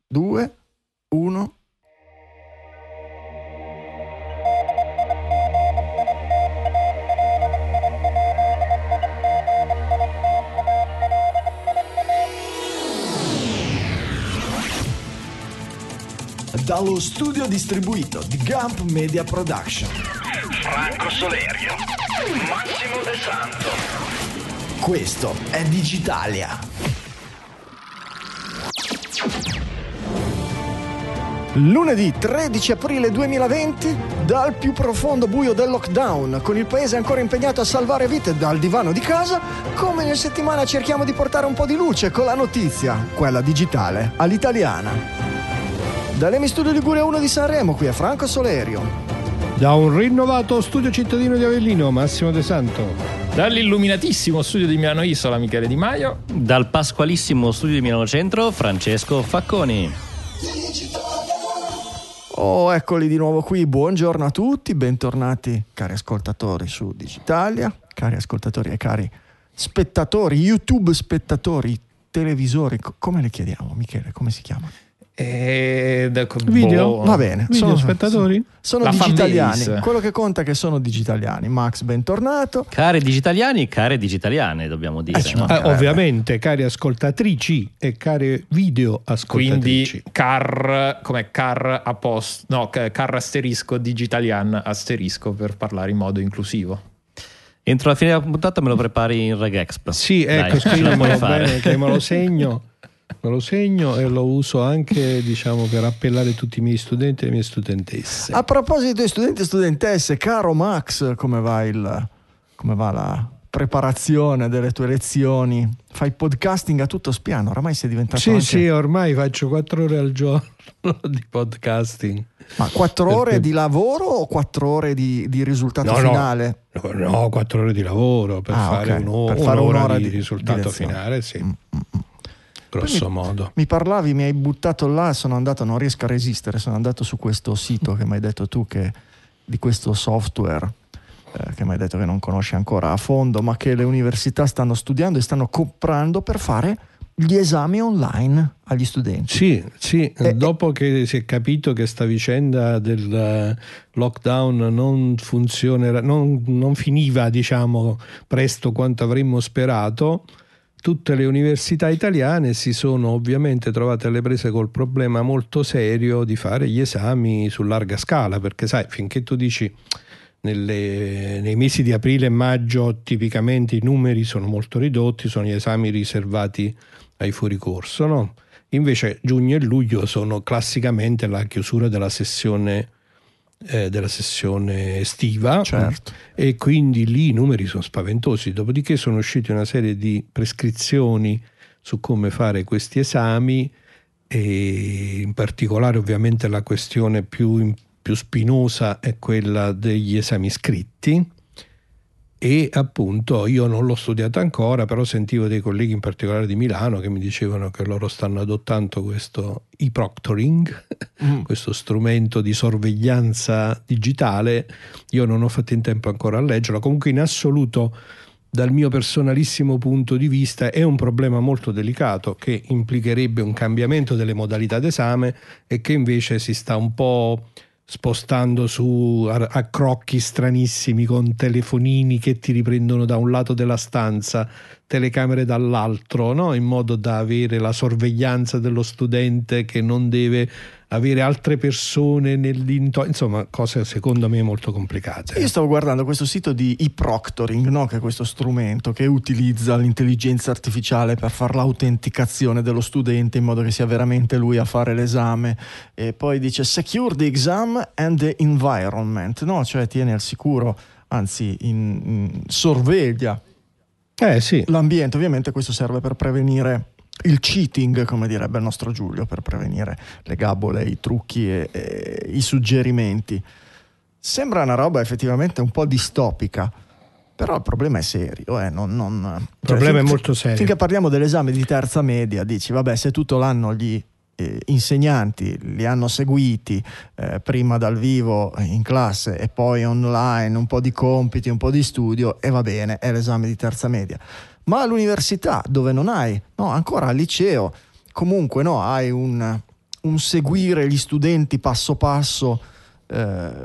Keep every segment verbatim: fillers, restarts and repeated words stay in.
due, uno. Dallo studio distribuito di Gump Media Production, Franco Solerio, Massimo De Santo. Questo è Digitalia. Lunedì tredici aprile duemilaventi, dal più profondo buio del lockdown, con il paese ancora impegnato a salvare vite dal divano di casa, come ogni settimana cerchiamo di portare un po' di luce con la notizia, quella digitale, all'italiana. Dall'Emi Studio Liguria uno di Sanremo, qui è Franco Solerio. Da un rinnovato studio cittadino di Avellino, Massimo De Santo. Dall'illuminatissimo studio di Milano Isola, Michele Di Maio. Dal pasqualissimo studio di Milano Centro, Francesco Facconi. Oh, eccoli di nuovo qui, buongiorno a tutti, bentornati cari ascoltatori su Digitalia, cari ascoltatori e cari spettatori, YouTube spettatori, televisori, come le chiediamo, Michele, come si chiamano? E... Video? Boh. Va bene. Video sono, spettatori? Sono, sono digitaliani. Quello che conta è che sono digitaliani. Max, bentornato. Cari digitaliani, care digitaliane, dobbiamo dire. Eh, no? eh, ovviamente, cari ascoltatrici e care video ascoltatrici. Quindi car, come car a post, no, car asterisco digitalian asterisco per parlare in modo inclusivo. Entro la fine della puntata me lo prepari in Regexp. Sì, ecco, scrivimelo bene che me lo segno. Me lo segno e lo uso anche, diciamo, per appellare tutti i miei studenti e le mie studentesse. A proposito di studenti e studentesse, caro Max, come va il come va la preparazione delle tue lezioni? Fai podcasting a tutto spiano, oramai sei diventato Sì, anche... sì, ormai faccio quattro ore al giorno di podcasting. Ma quattro Perché... ore di lavoro o quattro ore di, di risultato no, finale? No, no, quattro ore di lavoro per ah, fare, okay. un'ora, per fare un'ora, un'ora di, di risultato di finale, sì. Mm-mm. Grosso mi, modo. Mi parlavi, mi hai buttato là, sono andato, non riesco a resistere, sono andato su questo sito che mi hai detto tu, che di questo software eh, che mi hai detto che non conosci ancora a fondo, ma che le università stanno studiando e stanno comprando per fare gli esami online agli studenti. Sì, sì, e, dopo che si è capito che sta vicenda del lockdown non funzionerà, non, non finiva, diciamo, presto quanto avremmo sperato, tutte le università italiane si sono ovviamente trovate alle prese col problema molto serio di fare gli esami su larga scala, perché sai, finché tu dici nelle, nei mesi di aprile e maggio tipicamente i numeri sono molto ridotti, sono gli esami riservati ai fuoricorso, no? Invece giugno e luglio sono classicamente la chiusura della sessione Eh, della sessione estiva, certo. E quindi lì i numeri sono spaventosi. Dopodiché sono uscite una serie di prescrizioni su come fare questi esami, e in particolare ovviamente la questione più, più spinosa è quella degli esami scritti. E appunto io non l'ho studiato ancora, però sentivo dei colleghi in particolare di Milano che mi dicevano che loro stanno adottando questo e-proctoring, mm. questo strumento di sorveglianza digitale. Io non ho fatto in tempo ancora a leggerlo. Comunque in assoluto, dal mio personalissimo punto di vista, è un problema molto delicato che implicherebbe un cambiamento delle modalità d'esame e che invece si sta un po' spostando su a, a crocchi stranissimi, con telefonini che ti riprendono da un lato della stanza, telecamere dall'altro, no? In modo da avere la sorveglianza dello studente che non deve avere altre persone nell'intorno, insomma cose secondo me molto complicate. Io stavo guardando questo sito di e-proctoring, no? Che è questo strumento che utilizza l'intelligenza artificiale per fare l'autenticazione dello studente in modo che sia veramente lui a fare l'esame, e poi dice secure the exam and the environment, no? Cioè tiene al sicuro, anzi in, in sorveglia eh, sì. l'ambiente. Ovviamente questo serve per prevenire il cheating, come direbbe il nostro Giulio, per prevenire le gabole, i trucchi e, e i suggerimenti. Sembra una roba effettivamente un po' distopica, però il problema è serio, eh? non, non, il problema cioè, è molto serio. Finché parliamo dell'esame di terza media dici vabbè, se tutto l'anno gli eh, insegnanti li hanno seguiti eh, prima dal vivo in classe e poi online, un po' di compiti, un po' di studio, e va bene, è l'esame di terza media. Ma all'università, dove non hai, no, ancora al liceo, comunque no, hai un, un seguire gli studenti passo passo eh,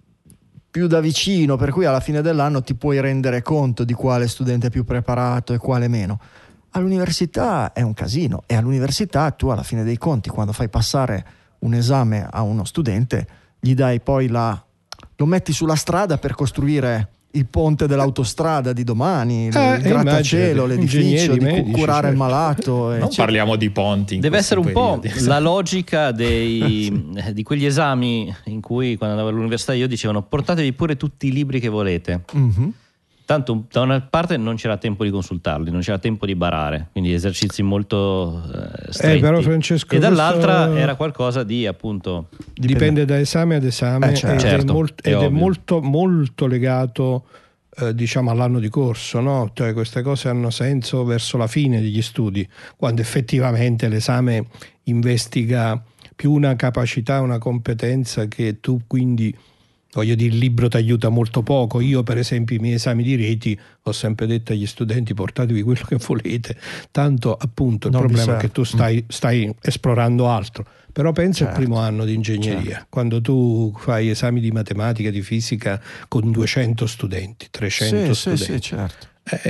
più da vicino, per cui alla fine dell'anno ti puoi rendere conto di quale studente è più preparato e quale meno. All'università è un casino, e all'università tu alla fine dei conti, quando fai passare un esame a uno studente, gli dai poi la lo metti sulla strada per costruire il ponte dell'autostrada di domani, eh, il grattacielo, l'edificio, di medici, curare certo. il malato. Non eccetera. parliamo di ponti. Deve essere un periodi. po' la logica dei, di quegli esami in cui quando andavo all'università io dicevano portatevi pure tutti i libri che volete. Mm-hmm. Tanto da una parte non c'era tempo di consultarli, non c'era tempo di barare, quindi esercizi molto eh, stretti. Eh, però Francesco, e dall'altra questo era qualcosa di appunto dipende da esame ad esame, Eh, certo. ed, Certo, è, molt- è ed è ovvio. molto, molto legato eh, diciamo all'anno di corso, no? Cioè queste cose hanno senso verso la fine degli studi, quando effettivamente l'esame investiga più una capacità, una competenza che tu quindi... Voglio dire, il libro ti aiuta molto poco. Io per esempio i miei esami di reti ho sempre detto agli studenti portatevi quello che volete, tanto appunto il Non vi problema è serve. che tu stai, stai esplorando altro. Però pensa Certo. al primo anno di ingegneria, Certo. quando tu fai esami di matematica, di fisica con duecento studenti, trecento Sì, sì, studenti. sì, certo.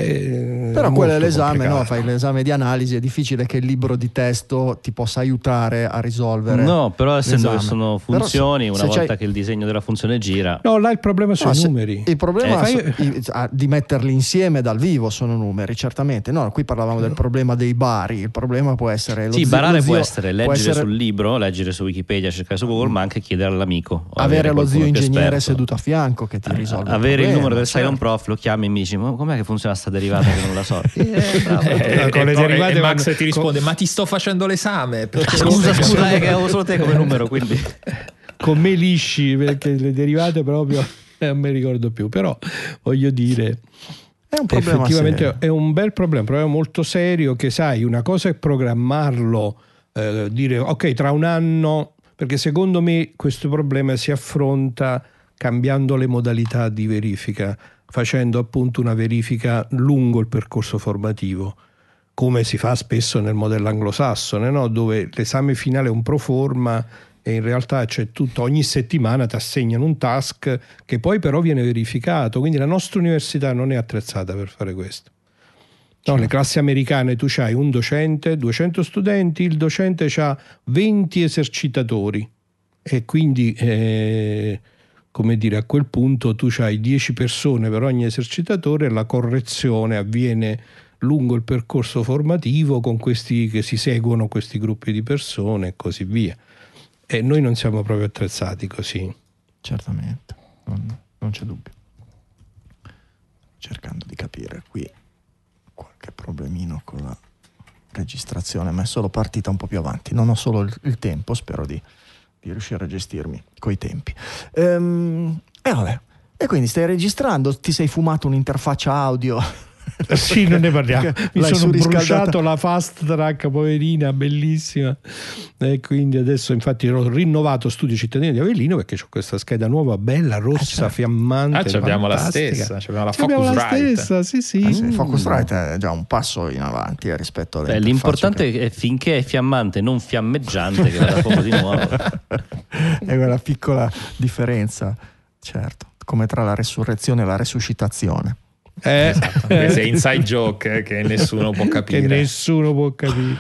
Eh, Però è quello è molto l'esame, no? complicato. Fai l'esame di analisi, è difficile che il libro di testo ti possa aiutare a risolvere. no, però essendo che l'esame. sono Però funzioni, se- una se volta c'hai- che il disegno della funzione gira, No, là il problema sono No, i se- numeri. Il problema Eh, so- fai- i- ah, di metterli insieme dal vivo sono numeri, certamente. No, qui parlavamo del problema dei bari. Il problema può essere lo sì, zio- barare lo può zio- essere può leggere essere sul libro, leggere su Wikipedia, cercare su Google, ma anche chiedere all'amico. o avere lo qualcuno zio più ingegnere esperto. seduto a fianco che ti risolve avere il problema, numero del certo. Cylon Prof, lo chiami e mi dici ma com'è che funziona sta derivata che non la so. Eh, bravo. Eh, con le e, derivate e Max vanno- ti risponde ma ti sto facendo l'esame perché scusa non- scusa è che avevo solo te come numero, quindi Con me lisci, perché le derivate proprio non mi ricordo più, però voglio dire È un problema effettivamente serio. è un bel problema, un problema molto serio, che sai, una cosa è programmarlo, eh, dire ok tra un anno, perché secondo me questo problema si affronta cambiando le modalità di verifica, facendo appunto una verifica lungo il percorso formativo, come si fa spesso nel modello anglosassone, no? Dove l'esame finale è un pro forma e in realtà c'è tutto, ogni settimana ti assegnano un task che poi però viene verificato, quindi la nostra università non è attrezzata per fare questo. No, le classi americane tu c'hai un docente, duecento studenti, il docente c'ha venti esercitatori e quindi eh, come dire, a quel punto tu c'hai dieci persone per ogni esercitatore e la correzione avviene lungo il percorso formativo con questi che si seguono questi gruppi di persone e così via. E noi non siamo proprio attrezzati così. Certamente, non, non c'è dubbio. Cercando di capire qui qualche problemino con la registrazione, ma è solo partita un po' più avanti. Non ho solo il, il tempo, spero di, di riuscire a gestirmi coi tempi. Ehm, e vabbè, e quindi stai registrando, ti sei fumato un'interfaccia audio? Sì, non ne parliamo. Mi L'hai sono surriscaldata. bruciato la fast track, poverina, bellissima. E quindi adesso, infatti, ho rinnovato Studio Cittadino di Avellino perché ho questa scheda nuova, bella, rossa, Ah, certo. fiammante. Ah, ci abbiamo la fantastica. stessa, ci abbiamo la Ci abbiamo la Focusrite. stessa, sì, sì. Eh sì, Focusrite è già un passo in avanti eh, rispetto alle Beh, interfacce l'importante che- è finché è fiammante, non fiammeggiante, che vada poco di nuovo. è quella piccola differenza, certo, come tra la resurrezione e la resuscitazione. Eh, Questa è inside joke eh, che nessuno può che capire. nessuno può capire.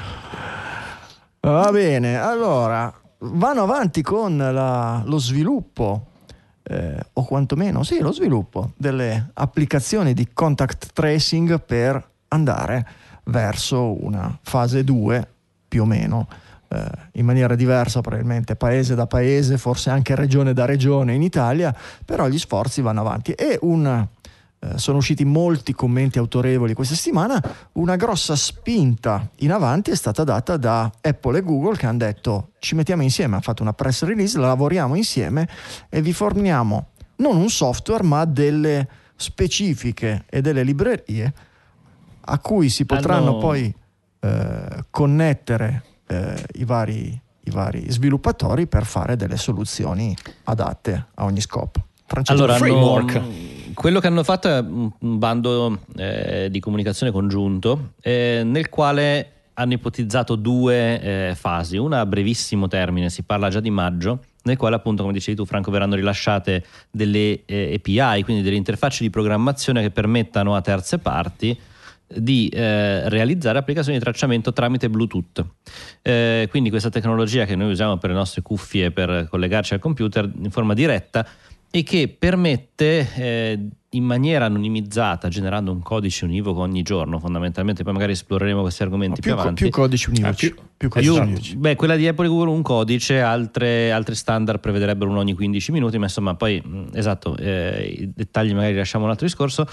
Va bene, allora vanno avanti con la- lo sviluppo eh, o quantomeno sì lo sviluppo delle applicazioni di contact tracing per andare verso una fase due più o meno eh, in maniera diversa, probabilmente paese da paese, forse anche regione da regione in Italia, però gli sforzi vanno avanti. E un Eh, sono usciti molti commenti autorevoli questa settimana. Una grossa spinta in avanti è stata data da Apple e Google, che hanno detto ci mettiamo insieme, hanno fatto una press release, lavoriamo insieme e vi forniamo non un software ma delle specifiche e delle librerie a cui si potranno Hanno- poi eh, connettere eh, i vari, i vari sviluppatori per fare delle soluzioni adatte a ogni scopo. Francesco, Allora, hanno- framework. quello che hanno fatto è un un bando eh, di comunicazione congiunto eh, nel quale hanno ipotizzato due eh, fasi, una a brevissimo termine, si parla già di maggio, nel quale appunto, come dicevi tu Franco, verranno rilasciate delle eh, A P I, quindi delle interfacce di programmazione che permettano a terze parti di eh, realizzare applicazioni di tracciamento tramite Bluetooth. Eh, quindi questa tecnologia che noi usiamo per le nostre cuffie per collegarci al computer in forma diretta e che permette eh, in maniera anonimizzata, generando un codice univoco ogni giorno fondamentalmente, poi magari esploreremo questi argomenti più, più avanti. Più codici univoci. Ah, più, più codici Io, univoci. beh, quella di Apple Google un codice, altre, altri standard prevederebbero uno ogni quindici minuti, ma insomma poi mh, esatto, eh, i dettagli magari lasciamo un altro discorso.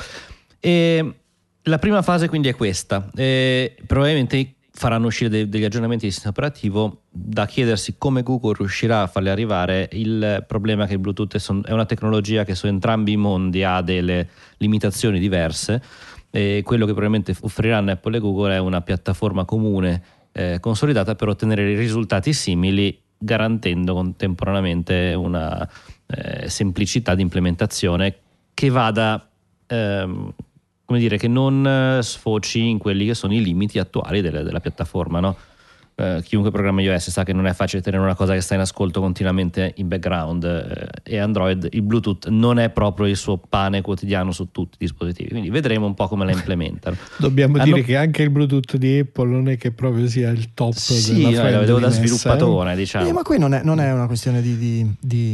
E la prima fase quindi è questa, e probabilmente faranno uscire de- degli aggiornamenti di sistema operativo, da chiedersi come Google riuscirà a farli arrivare. Il problema è che il Bluetooth è, son- è una tecnologia che su entrambi i mondi ha delle limitazioni diverse, e quello che probabilmente offriranno Apple e Google è una piattaforma comune eh, consolidata per ottenere risultati simili, garantendo contemporaneamente una eh, semplicità di implementazione che vada ehm, come dire, che non sfoci in quelli che sono i limiti attuali delle, della piattaforma, no? Eh, chiunque programma iOS sa che non è facile tenere una cosa che sta in ascolto continuamente in background, eh, e Android, il Bluetooth non è proprio il suo pane quotidiano su tutti i dispositivi, quindi vedremo un po' come la implementano. Dobbiamo Hanno... dire che anche il Bluetooth di Apple non è che proprio sia il top sì, della no, lo vedevo da friendliness, sviluppatore, eh? diciamo. Eh, ma qui non è, non è una questione di, di, di,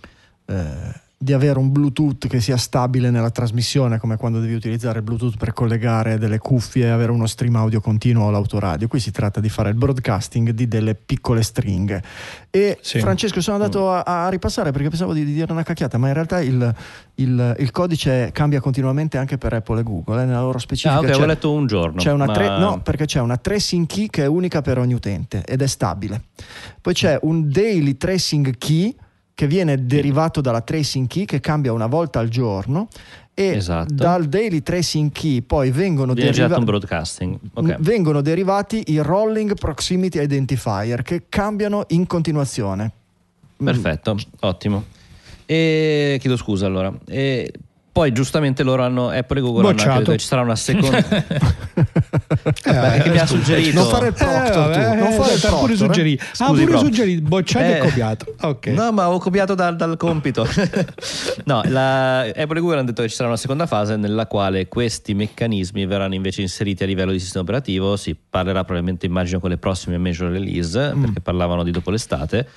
eh, di avere un Bluetooth che sia stabile nella trasmissione, come quando devi utilizzare il Bluetooth per collegare delle cuffie e avere uno stream audio continuo all'autoradio. Qui si tratta di fare il broadcasting di delle piccole stringhe. E sì. Francesco, sono andato a, a ripassare perché pensavo di, di dire una cacchiata, ma in realtà il, il, il codice cambia continuamente anche per Apple e Google, eh, nella loro specifica. Ah, ok, c'è, ho letto un giorno. c'è una ma... tre, no, perché c'è una tracing key che è unica per ogni utente ed è stabile. Poi c'è un daily tracing key che viene derivato dalla tracing key, che cambia una volta al giorno, e esatto. dal daily tracing key poi vengono, Viene deriva- girato un broadcasting. Okay. vengono derivati i rolling proximity identifier, che cambiano in continuazione. Perfetto, mm. ottimo. E chiedo scusa allora. E poi giustamente loro hanno, Apple e Google Bocciato. hanno anche detto che ci sarà una seconda. Eh, Beh, che mi ha suggerito. Non fare il proctor, eh, tu. Non fare il t'ha pure proctor, eh. suggerito. Ah, Scusi, pure prof. suggerito, bocciato Eh, e copiato. Ok. No, ma ho copiato dal, dal compito. No, la, Apple e Google hanno detto che ci sarà una seconda fase nella quale questi meccanismi verranno invece inseriti a livello di sistema operativo. Si parlerà probabilmente, immagino, con le prossime major release, mm. perché parlavano di dopo l'estate.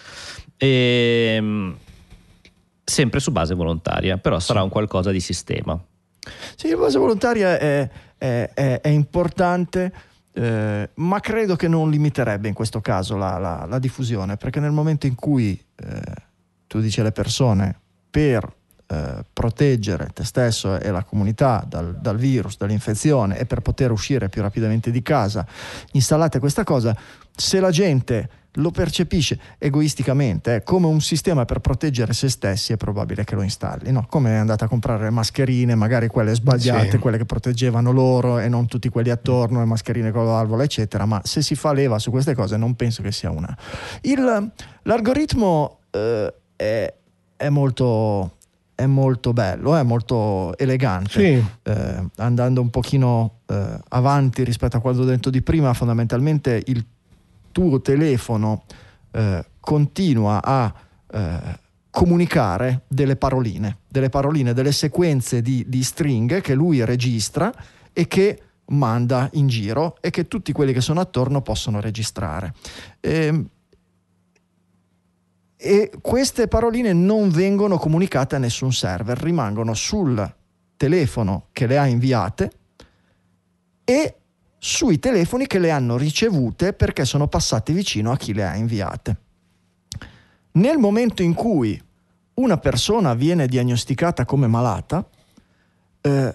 E sempre su base volontaria, però sarà un qualcosa di sistema. Sì, la base volontaria è, è, è, è importante, eh, ma credo che non limiterebbe in questo caso la, la, la diffusione, perché nel momento in cui eh, tu dici alle persone, per eh, proteggere te stesso e la comunità dal, dal virus, dall'infezione, e per poter uscire più rapidamente di casa, installate questa cosa, se la gente lo percepisce egoisticamente eh, come un sistema per proteggere se stessi, è probabile che lo installi, no? Come è andata a comprare le mascherine, magari quelle sbagliate, sì. quelle che proteggevano loro e non tutti quelli attorno, le mascherine con la valvola eccetera, ma se si fa leva su queste cose non penso che sia una... Il, l'algoritmo eh, è, è molto... è molto bello, è molto elegante, Sì. eh, andando un pochino eh, avanti rispetto a quanto ho detto di prima. Fondamentalmente il tuo telefono eh, continua a eh, comunicare delle paroline, delle paroline, delle sequenze di, di stringhe che lui registra e che manda in giro e che tutti quelli che sono attorno possono registrare. E, e queste paroline non vengono comunicate a nessun server, rimangono sul telefono che le ha inviate e sui telefoni che le hanno ricevute, perché sono passati vicino a chi le ha inviate. Nel momento in cui una persona viene diagnosticata come malata, eh,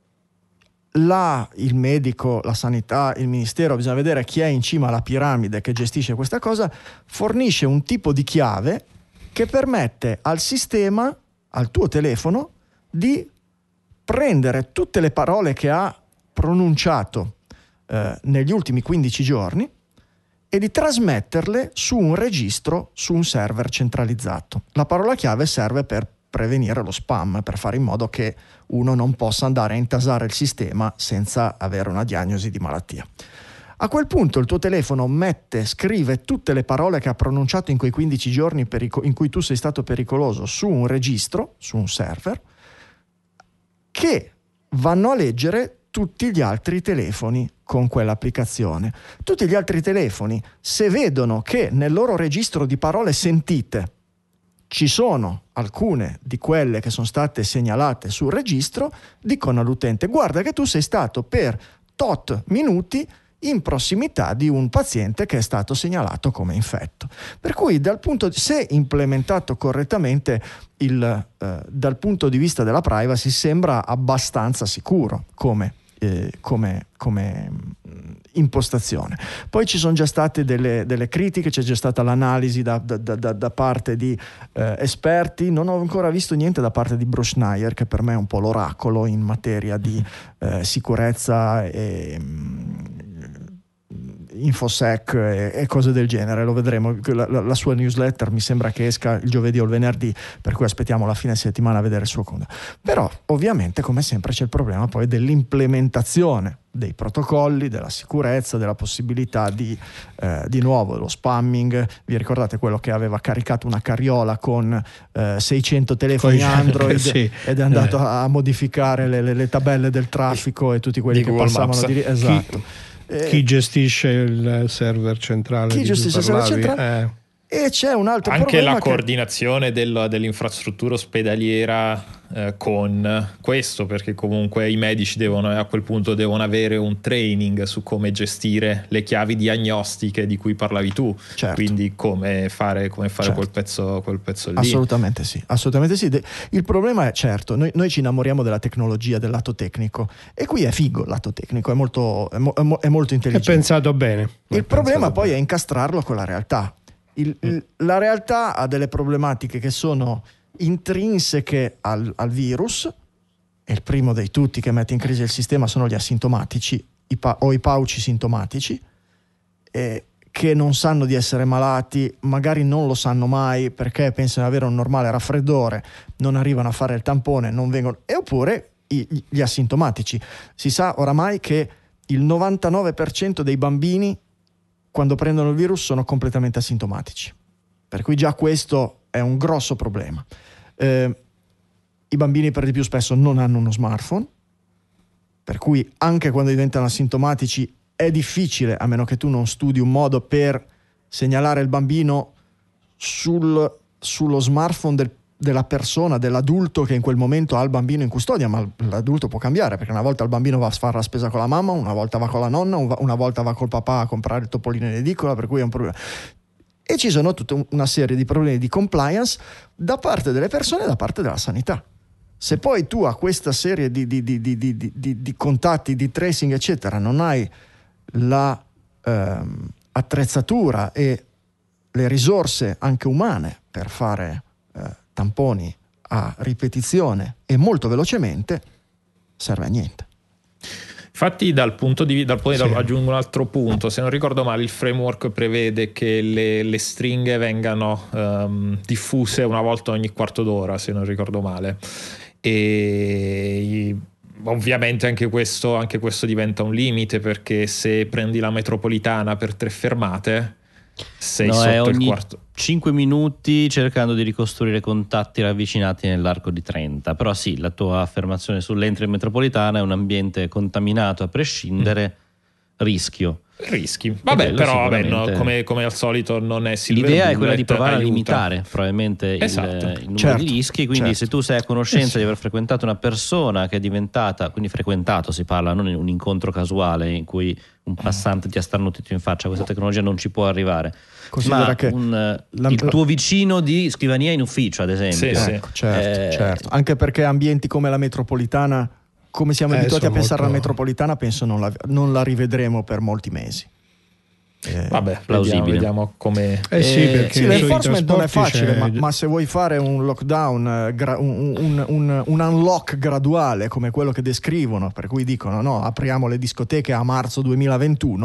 là il medico, la sanità, il ministero, bisogna vedere chi è in cima alla piramide che gestisce questa cosa, fornisce un tipo di chiave che permette al sistema, al tuo telefono, di prendere tutte le parole che ha pronunciato eh, negli ultimi quindici giorni e di trasmetterle su un registro, su un server centralizzato. La parola chiave serve per prevenire lo spam, per fare in modo che uno non possa andare a intasare il sistema senza avere una diagnosi di malattia. A quel punto il tuo telefono mette, scrive tutte le parole che ha pronunciato in quei quindici giorni perico- in cui tu sei stato pericoloso su un registro, su un server, che vanno a leggere tutti gli altri telefoni con quell'applicazione. Tutti gli altri telefoni, se vedono che nel loro registro di parole sentite ci sono alcune di quelle che sono state segnalate sul registro, dicono all'utente: guarda che tu sei stato per tot minuti in prossimità di un paziente che è stato segnalato come infetto. Per cui dal punto di, se implementato correttamente il, eh, dal punto di vista della privacy sembra abbastanza sicuro come Eh, come, come mh, impostazione. Poi ci sono già state delle, delle critiche, c'è già stata l'analisi da, da, da, da parte di eh, esperti. Non ho ancora visto niente da parte di Bruce Schneier, che per me è un po' l'oracolo in materia di eh, sicurezza e mh, infosec e, e cose del genere. Lo vedremo. La, la, la sua newsletter mi sembra che esca il giovedì o il venerdì, per cui aspettiamo la fine settimana a vedere il suo conto. Però ovviamente, come sempre, c'è il problema poi dell'implementazione dei protocolli, della sicurezza, della possibilità di eh, di nuovo lo spamming. Vi ricordate quello che aveva caricato una carriola con eh, seicento telefoni Poi, Android sì. ed è andato eh. a modificare le, le, le tabelle del traffico e tutti quelli di che Google passavano di... esatto. Chi... Chi gestisce il server centrale? Chi gestisce il server centrale? Eh. E c'è un altro anche problema. Anche la che... coordinazione del, dell'infrastruttura ospedaliera eh, con questo, perché comunque i medici devono, a quel punto devono avere un training su come gestire le chiavi diagnostiche di cui parlavi tu. Certo. Quindi come fare, come fare certo. quel pezzo, quel pezzo lì. Assolutamente sì, assolutamente sì. Il problema è, certo, noi, noi ci innamoriamo della tecnologia, del lato tecnico, e qui è figo il lato tecnico, è molto, è mo, è molto intelligente. È pensato bene. Il è problema poi bene. è incastrarlo con la realtà. Il, il, la realtà ha delle problematiche che sono intrinseche al, al virus, e il primo dei tutti che mette in crisi il sistema sono gli asintomatici i pa- o i pauci sintomatici, eh, che non sanno di essere malati, magari non lo sanno mai perché pensano di avere un normale raffreddore, non arrivano a fare il tampone, non vengono, e oppure i, gli asintomatici. Si sa oramai che il novantanove per cento dei bambini quando prendono il virus sono completamente asintomatici, per cui già questo è un grosso problema. Eh, i bambini per di più spesso non hanno uno smartphone, per cui anche quando diventano asintomatici è difficile, a meno che tu non studi un modo per segnalare il bambino sul, sullo smartphone del, della persona, dell'adulto che in quel momento ha il bambino in custodia. Ma l'adulto può cambiare, perché una volta il bambino va a fare la spesa con la mamma, una volta va con la nonna, una volta va col papà a comprare il topolino in edicola, per cui è un problema. E ci sono tutta una serie di problemi di compliance da parte delle persone e da parte della sanità. Se poi tu a questa serie di, di, di, di, di, di, di contatti, di tracing eccetera, non hai la ehm, attrezzatura e le risorse anche umane per fare eh, tamponi a ripetizione e molto velocemente, serve a niente. Infatti dal punto di vista, poi sì. aggiungo un altro punto, se non ricordo male il framework prevede che le, le stringhe vengano um, diffuse una volta ogni quarto d'ora, se non ricordo male, e ovviamente anche questo, anche questo diventa un limite, perché se prendi la metropolitana per tre fermate sei no, sotto è ogni il quarto cinque minuti, cercando di ricostruire contatti ravvicinati nell'arco di trenta. Però sì, la tua affermazione sull'entro in metropolitana è un ambiente contaminato a prescindere, mm. rischio rischi vabbè però vabbè, no, come, come al solito non è silver l'idea bullet, è quella di provare aiuta. a limitare probabilmente esatto. il, il numero certo, di rischi, quindi certo. se tu sei a conoscenza eh sì. di aver frequentato una persona che è diventata, quindi frequentato si parla, non in un incontro casuale in cui un passante ti ha starnutito in faccia, questa tecnologia non ci può arrivare. Considera ma che un, la, il tuo vicino di scrivania in ufficio ad esempio, sì, ecco, certo, eh, certo. Anche perché ambienti come la metropolitana, come siamo eh, abituati a pensare alla molto... metropolitana, penso non la, non la rivedremo per molti mesi. Eh, Vabbè, plausibile. Vediamo, vediamo come. Eh sì, perché sì, l'enforcement non è facile, c'è... ma, ma se vuoi fare un lockdown, gra- un, un, un, un unlock graduale come quello che descrivono, per cui dicono no, apriamo le discoteche a marzo duemilaventuno,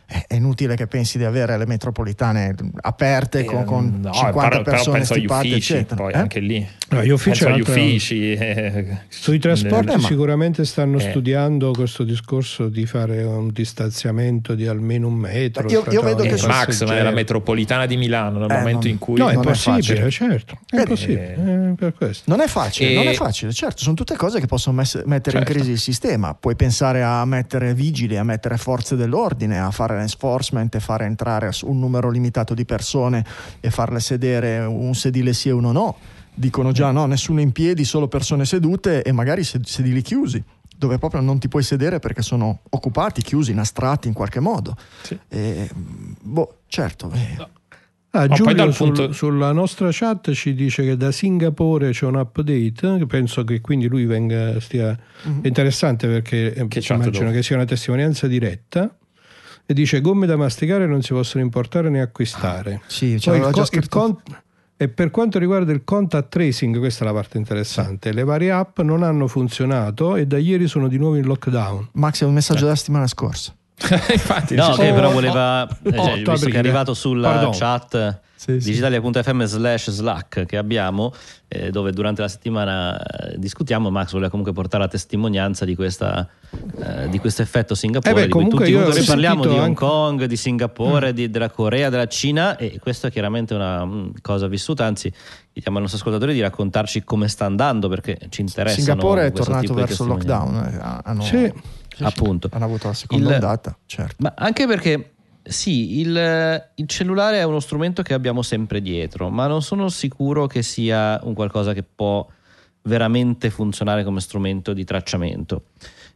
è inutile che pensi di avere le metropolitane aperte eh, con, con no, cinquanta però, persone però penso agli stipate, uffici, eccetera. poi eh? anche lì No, gli uffici, penso agli altro- uffici eh, Sui trasporti Eh, ma- sicuramente stanno eh. studiando questo discorso di fare un distanziamento di almeno un metro. Io- fra io vedo i che eh, su- Max, ma passeggeri. nella metropolitana di Milano nel Eh, momento non- in cui No, è non è possibile, facile. certo, è Eh, possibile, eh, per questo. Non è facile, E- non è facile, certo, sono tutte cose che possono mess- mettere Certo. in crisi il sistema. Puoi pensare a mettere vigili, a mettere forze dell'ordine, a fare l'enforcement e fare entrare un numero limitato di persone e farle sedere un sedile sì e uno no. Dicono già no, nessuno in piedi, solo persone sedute e magari sed- sedili chiusi, dove proprio non ti puoi sedere perché sono occupati, chiusi, nastrati in qualche modo. Sì. E, boh, certo. eh. Ah, poi Giulio dal sul- punto- sulla nostra chat ci dice che da Singapore c'è un update, che penso che quindi lui venga stia è interessante perché eh, Che chat immagino dove? che sia una testimonianza diretta, e dice gomme da masticare non si possono importare né acquistare. Sì, ci Poi il aveva co- già il scritto. con- e per quanto riguarda il contact tracing, questa è la parte interessante, le varie app non hanno funzionato e da ieri sono di nuovo in lockdown. Max, è un messaggio della settimana scorsa. infatti No, dice- che Oh, però oh, voleva, oh, eh, cioè, otto visto che è aprile. arrivato sulla Pardon. chat Sì, sì. digitalia.fm slash slack che abbiamo, eh, dove durante la settimana eh, discutiamo, Max voleva comunque portare la testimonianza di questa eh, di questo effetto Singapore, Eh beh, di cui comunque tutti io comunque ho noi parliamo di sentito Hong anche- Kong, di Singapore, di- della Corea, della Cina, e questa è chiaramente una mm, cosa vissuta. Anzi, chiediamo ai nostri ascoltatori di raccontarci come sta andando, perché ci interessa. Singapore è tornato verso il lockdown. eh, hanno, Sì. appunto. hanno avuto la seconda Il- ondata, certo. Ma anche perché sì, il, il cellulare è uno strumento che abbiamo sempre dietro, ma non sono sicuro che sia un qualcosa che può veramente funzionare come strumento di tracciamento.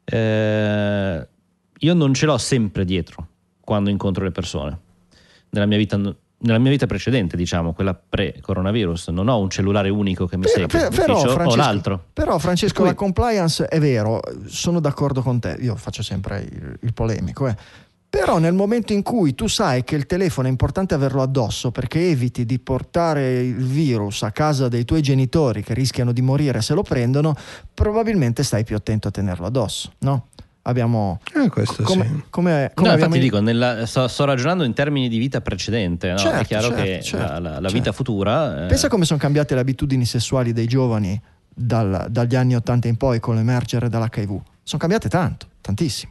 Eh, io non ce l'ho sempre dietro quando incontro le persone. Nella mia vita, nella mia vita precedente, diciamo, quella pre-coronavirus, non ho un cellulare unico che mi Per- segue, per- però, l'ufficio, ho Francesco, l'altro. però Francesco, Per cui- la compliance è vero, sono d'accordo con te, io faccio sempre il, il polemico, eh. Però nel momento in cui tu sai che il telefono è importante averlo addosso perché eviti di portare il virus a casa dei tuoi genitori che rischiano di morire se lo prendono, probabilmente stai più attento a tenerlo addosso, no? Abbiamo Eh, questo come, sì. come, come No, abbiamo infatti in- dico, nella- sto, sto ragionando in termini di vita precedente, no? Certo, È chiaro certo, che certo, la, la- la certo. vita futura eh, Pensa come sono cambiate le abitudini sessuali dei giovani dal- dagli anni ottanta in poi con l'emergere dell'H I V. Sono cambiate tanto, tantissimo.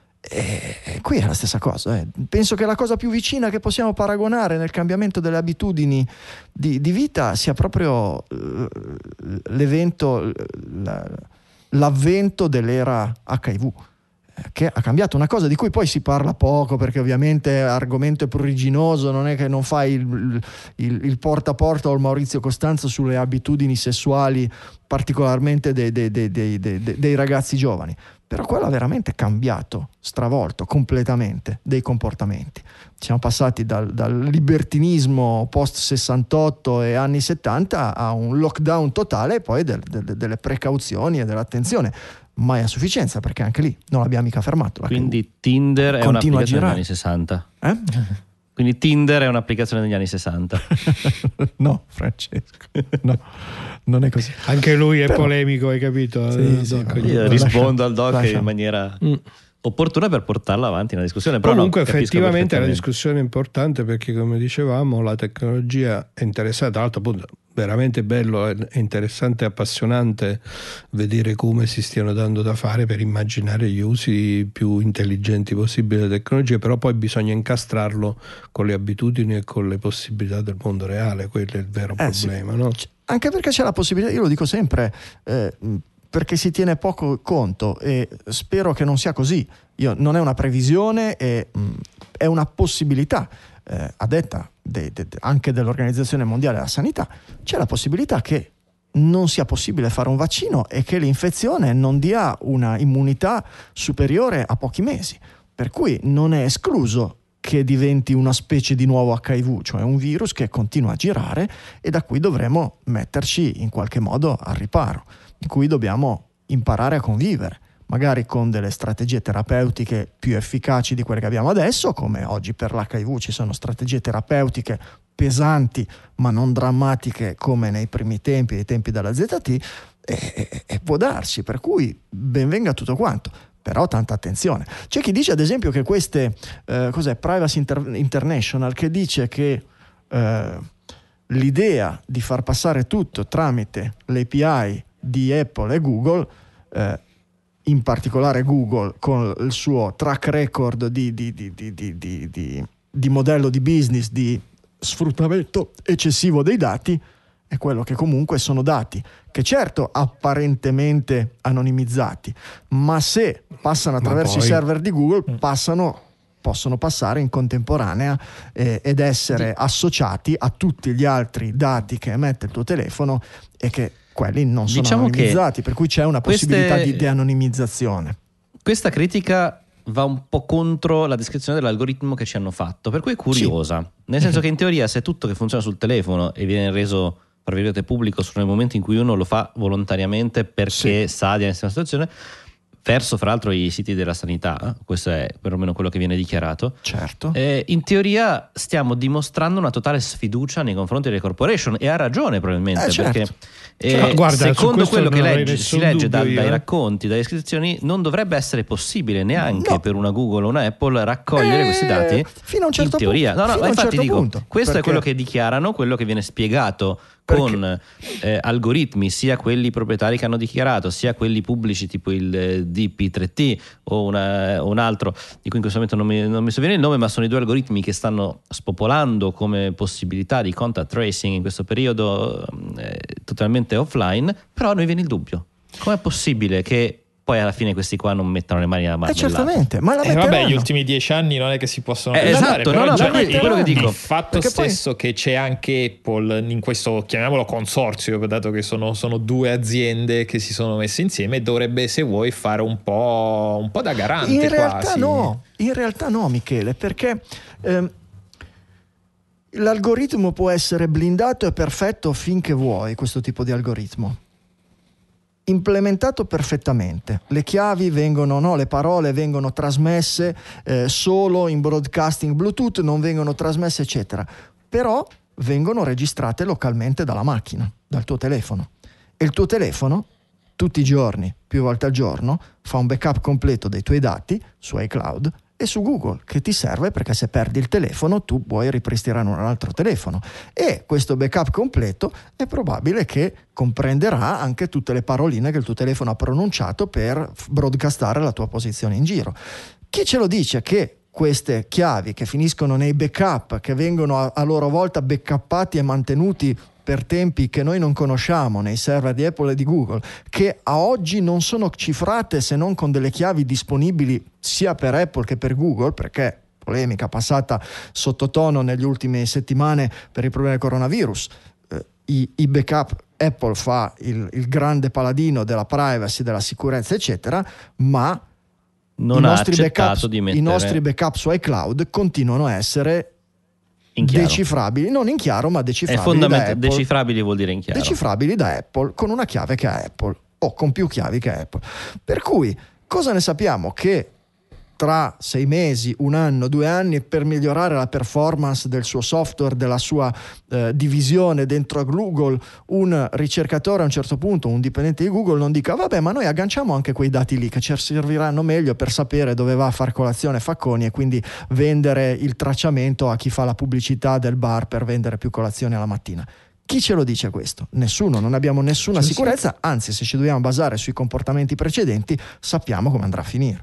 E, e qui è la stessa cosa. eh. Penso che la cosa più vicina che possiamo paragonare nel cambiamento delle abitudini di, di vita sia proprio eh, l'evento, la- l'avvento dell'era H I V, eh, che ha cambiato una cosa di cui poi si parla poco perché ovviamente argomento è pruriginoso, non è che non fai il, il, il porta a porta o il Maurizio Costanzo sulle abitudini sessuali particolarmente dei, dei, dei, dei, dei, dei ragazzi giovani, però quello ha veramente cambiato, stravolto completamente dei comportamenti. Siamo passati dal, dal libertinismo post sessantotto e anni settanta a un lockdown totale e poi del, del, delle precauzioni e dell'attenzione, mai a sufficienza perché anche lì non l'abbiamo mica fermato. l'H I V. quindi Tinder è Continua a un'applicazione degli girare. anni sessanta. Eh? Quindi Tinder è un'applicazione degli anni sessanta. No, Francesco, no, non è così. Anche lui è Però- polemico, hai capito? Sì, Eh, sì, Doc, vabbè. gli- Io Lascia- rispondo al doc lascia. in maniera Mm. opportuna per portarla avanti una discussione. Però Comunque no, capisco effettivamente è una perfettamente. discussione importante perché come dicevamo la tecnologia è interessante, tra l'altro appunto veramente bello, è interessante e appassionante vedere come si stiano dando da fare per immaginare gli usi più intelligenti possibili delle tecnologie, però poi bisogna incastrarlo con le abitudini e con le possibilità del mondo reale, quello è il vero Eh, sì. problema, no? Anche perché c'è la possibilità, io lo dico sempre, eh, perché si tiene poco conto e spero che non sia così. Io, non è una previsione, è, mh, è una possibilità. Eh, a detta de, de, de, anche dell'Organizzazione Mondiale della Sanità, c'è la possibilità che non sia possibile fare un vaccino e che l'infezione non dia una immunità superiore a pochi mesi. Per cui non è escluso che diventi una specie di nuovo H I V, cioè un virus che continua a girare e da cui dovremo metterci in qualche modo al riparo, in cui dobbiamo imparare a convivere, magari con delle strategie terapeutiche più efficaci di quelle che abbiamo adesso, come oggi per l'H I V ci sono strategie terapeutiche pesanti ma non drammatiche come nei primi tempi, nei tempi della Z T, e, e, e può darsi, per cui ben venga tutto quanto. Però tanta attenzione. C'è chi dice ad esempio che queste, eh, cos'è, Privacy Inter- International, che dice che eh, l'idea di far passare tutto tramite l'A P I di Apple e Google, eh, in particolare Google con il suo track record di, di, di, di, di, di, di, di modello di business, di sfruttamento eccessivo dei dati, è quello che comunque sono dati che certo apparentemente anonimizzati, ma se passano attraverso poi... i server di Google passano, possono passare in contemporanea eh, ed essere associati a tutti gli altri dati che emette il tuo telefono e che quelli non sono diciamo anonimizzati, per cui c'è una possibilità queste... di de-anonimizzazione. Questa critica va un po' contro la descrizione dell'algoritmo che ci hanno fatto, per cui è curiosa, sì. Nel senso che in teoria se tutto che funziona sul telefono e viene reso tra virgolette pubblico solo nel momento in cui uno lo fa volontariamente perché sì. sa di essere in una situazione, verso fra l'altro i siti della sanità, questo è perlomeno quello che viene dichiarato, certo. eh, in teoria stiamo dimostrando una totale sfiducia nei confronti delle corporation, e ha ragione probabilmente, eh, certo. perché eh, cioè, guarda, secondo quello che legge, si legge da, io, dai eh. racconti, dalle iscrizioni, non dovrebbe essere possibile neanche no. per una Google o una Apple raccogliere eh, questi dati fino a un certo in teoria. punto. No, no, fino ma infatti certo dico, punto, questo perché... è quello che dichiarano, quello che viene spiegato Perché? con eh, algoritmi, sia quelli proprietari che hanno dichiarato, sia quelli pubblici tipo il eh, D P tre T o una, un altro di cui in questo momento non mi, non mi sovviene il nome, ma sono i due algoritmi che stanno spopolando come possibilità di contact tracing in questo periodo eh, totalmente offline. Però a noi viene il dubbio: com'è possibile che poi alla fine questi qua non mettano le mani nella marmellata? Eh, certamente, ma la eh, metteranno. vabbè, gli ultimi dieci anni non è che si possono eh, pensare, esatto, però no, no, già per quello che dico. il fatto Perché stesso poi... che c'è anche Apple in questo, chiamiamolo consorzio, dato che sono, sono due aziende che si sono messe insieme, dovrebbe, se vuoi, fare un po', un po' da garante. In realtà quasi. no, in realtà no, Michele, perché ehm, l'algoritmo può essere blindato e perfetto finché vuoi, questo tipo di algoritmo. Implementato perfettamente, le chiavi vengono, no, le parole vengono trasmesse eh, solo in broadcasting Bluetooth, non vengono trasmesse eccetera, però vengono registrate localmente dalla macchina, dal tuo telefono, e il tuo telefono tutti i giorni, più volte al giorno, fa un backup completo dei tuoi dati su iCloud e su Google, che ti serve perché se perdi il telefono tu puoi ripristinare un altro telefono, e questo backup completo è probabile che comprenderà anche tutte le paroline che il tuo telefono ha pronunciato per broadcastare la tua posizione in giro. Chi ce lo dice che queste chiavi che finiscono nei backup, che vengono a, a loro volta backuppati e mantenuti per tempi che noi non conosciamo nei server di Apple e di Google, che a oggi non sono cifrate se non con delle chiavi disponibili sia per Apple che per Google, perché polemica passata sottotono negli ultime settimane per il problema del coronavirus, eh, i, i backup Apple fa il, il grande paladino della privacy, della sicurezza eccetera, ma non i ha nostri accettato backup, di mettere i nostri backup su iCloud continuano a essere in chiaro. Decifrabili, non in chiaro, ma decifrabili. È fondamentale. Da Apple. Decifrabili vuol dire in chiaro. Decifrabili da Apple con una chiave che ha Apple o con più chiavi che ha Apple. Per cui cosa ne sappiamo? Che tra sei mesi, un anno, due anni, per migliorare la performance del suo software, della sua eh, divisione dentro a Google, un ricercatore a un certo punto, un dipendente di Google non dica vabbè, ma noi agganciamo anche quei dati lì che ci serviranno meglio per sapere dove va a far colazione Facconi e quindi vendere il tracciamento a chi fa la pubblicità del bar per vendere più colazioni alla mattina. Chi ce lo dice questo? Nessuno, non abbiamo nessuna cioè, sicurezza, sì. Anzi, se ci dobbiamo basare sui comportamenti precedenti sappiamo come andrà a finire.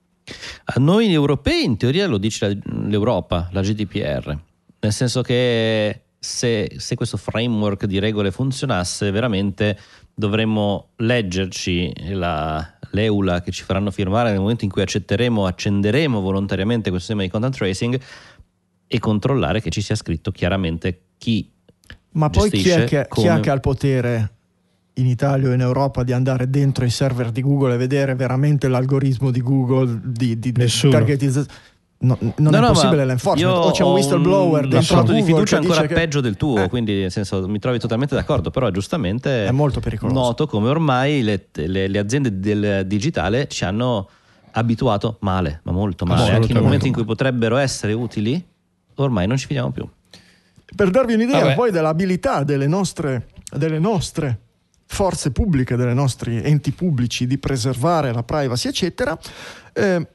A noi europei in teoria lo dice l'Europa, la G D P R, nel senso che se, se questo framework di regole funzionasse veramente dovremmo leggerci la, l'E U L A che ci faranno firmare nel momento in cui accetteremo, accenderemo volontariamente questo sistema di contact tracing e controllare che ci sia scritto chiaramente chi ma poi chi è che, come... chi è che ha il potere in Italia o in Europa di andare dentro i server di Google e vedere veramente l'algoritmo di Google di, di, di targetizzazione? No, non no, è no, possibile l'enforcement, o c'è un whistleblower un dentro a Google di fiducia ancora che... peggio del tuo, eh. quindi nel senso mi trovi totalmente d'accordo, però giustamente è molto pericoloso. Noto come ormai le, le, le aziende del digitale ci hanno abituato male, ma molto male, anche nel momento in cui potrebbero essere utili ormai non ci fidiamo più. Per darvi un'idea Vabbè. poi dell'abilità delle nostre delle nostre forze pubbliche, delle nostri enti pubblici di preservare la privacy eccetera, eh,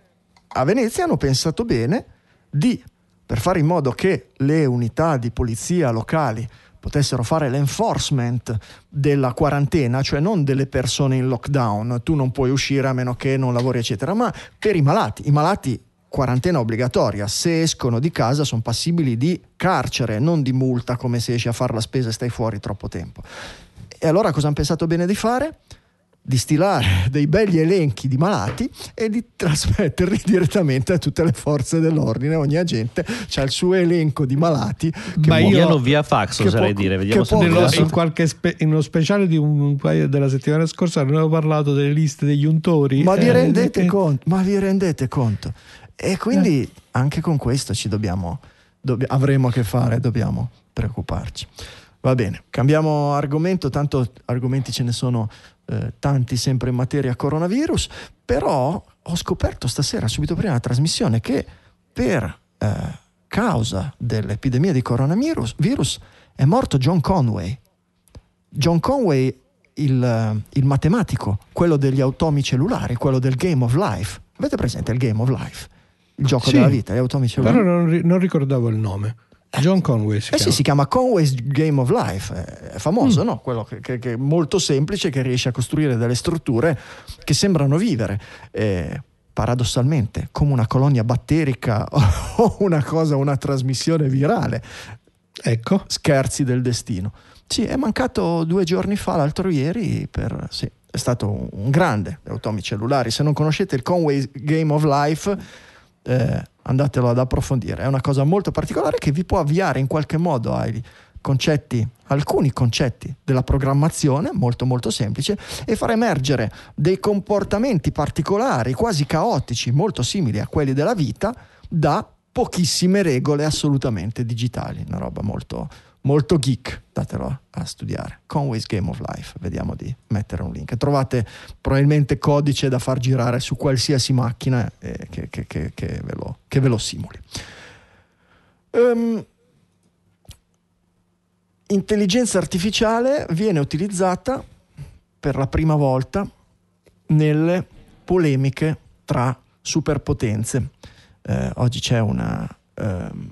a Venezia hanno pensato bene di, per fare in modo che le unità di polizia locali potessero fare l'enforcement della quarantena, cioè non delle persone in lockdown, tu non puoi uscire a meno che non lavori eccetera, ma per i malati, i malati quarantena obbligatoria, se escono di casa sono passibili di carcere, non di multa come se esci a fare la spesa e stai fuori troppo tempo. E allora cosa hanno pensato bene di fare? Di stilare dei begli elenchi di malati e di trasmetterli direttamente a tutte le forze dell'ordine. Ogni agente c'ha il suo elenco di malati che ma io può, via fax, oserei può, dire. Vediamo se Nello, in, qualche spe, in uno speciale di un paio della settimana scorsa avevo parlato delle liste degli untori. Ma vi eh, rendete che... conto? Ma vi rendete conto? E quindi eh. anche con questo ci dobbiamo, dobbi- avremo a che fare, dobbiamo preoccuparci. Va bene, cambiamo argomento, tanto argomenti ce ne sono eh, tanti sempre in materia coronavirus, però ho scoperto stasera, subito prima della trasmissione, che per eh, causa dell'epidemia di coronavirus virus, è morto John Conway. John Conway, il, il matematico, quello degli automi cellulari, quello del Game of Life. Avete presente il Game of Life? Il gioco sì, della vita, gli automi cellulari. Però non, non ricordavo il nome. John Conway si eh chiama. sì, si chiama Conway's Game of Life, è famoso, mm. no? Quello che, che, che è molto semplice, che riesce a costruire delle strutture che sembrano vivere, eh, paradossalmente, come una colonia batterica o una cosa, una trasmissione virale. Ecco. Scherzi del destino. Sì, è mancato due giorni fa, l'altro ieri, per, sì, è stato un grande automi cellulari. Se non conoscete il Conway's Game of Life, eh, andatelo ad approfondire, è una cosa molto particolare che vi può avviare in qualche modo ai concetti, alcuni concetti della programmazione, molto molto semplice, e far emergere dei comportamenti particolari, quasi caotici, molto simili a quelli della vita, da pochissime regole assolutamente digitali. Una roba molto, molto geek, datelo a studiare. Conway's Game of Life, vediamo di mettere un link. Trovate probabilmente codice da far girare su qualsiasi macchina eh, che, che, che, che, ve lo, che ve lo simuli. Um, intelligenza artificiale viene utilizzata per la prima volta nelle polemiche tra superpotenze. Eh, oggi c'è una... Um,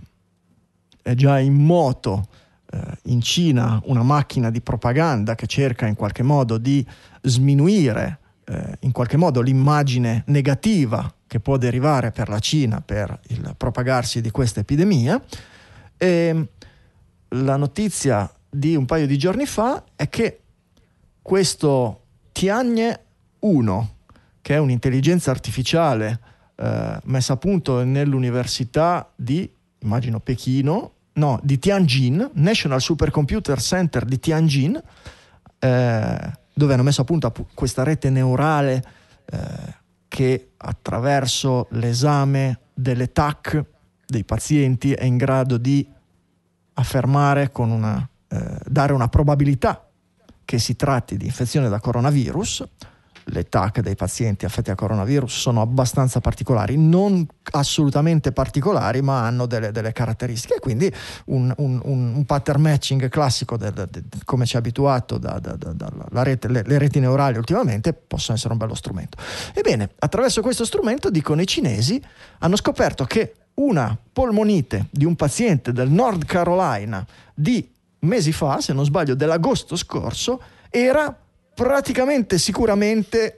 è già in moto in Cina una macchina di propaganda che cerca in qualche modo di sminuire eh, in qualche modo l'immagine negativa che può derivare per la Cina per il propagarsi di questa epidemia. E la notizia di un paio di giorni fa è che questo Tianye uno, che è un'intelligenza artificiale eh, messa a punto nell'università di, immagino, Pechino, no, di Tianjin, National Supercomputer Center di Tianjin, eh, dove hanno messo a punto questa rete neurale eh, che attraverso l'esame delle T A C dei pazienti è in grado di affermare con una, eh, dare una probabilità che si tratti di infezione da coronavirus. Le T A C dei pazienti affetti da coronavirus sono abbastanza particolari, non assolutamente particolari, ma hanno delle, delle caratteristiche, quindi un, un, un pattern matching classico del, del, del, come ci ha abituato da, da, da, da la rete, le, le reti neurali ultimamente, possono essere un bello strumento. Ebbene, attraverso questo strumento, dicono i cinesi, hanno scoperto che una polmonite di un paziente del North Carolina di mesi fa, se non sbaglio dell'agosto scorso, era praticamente sicuramente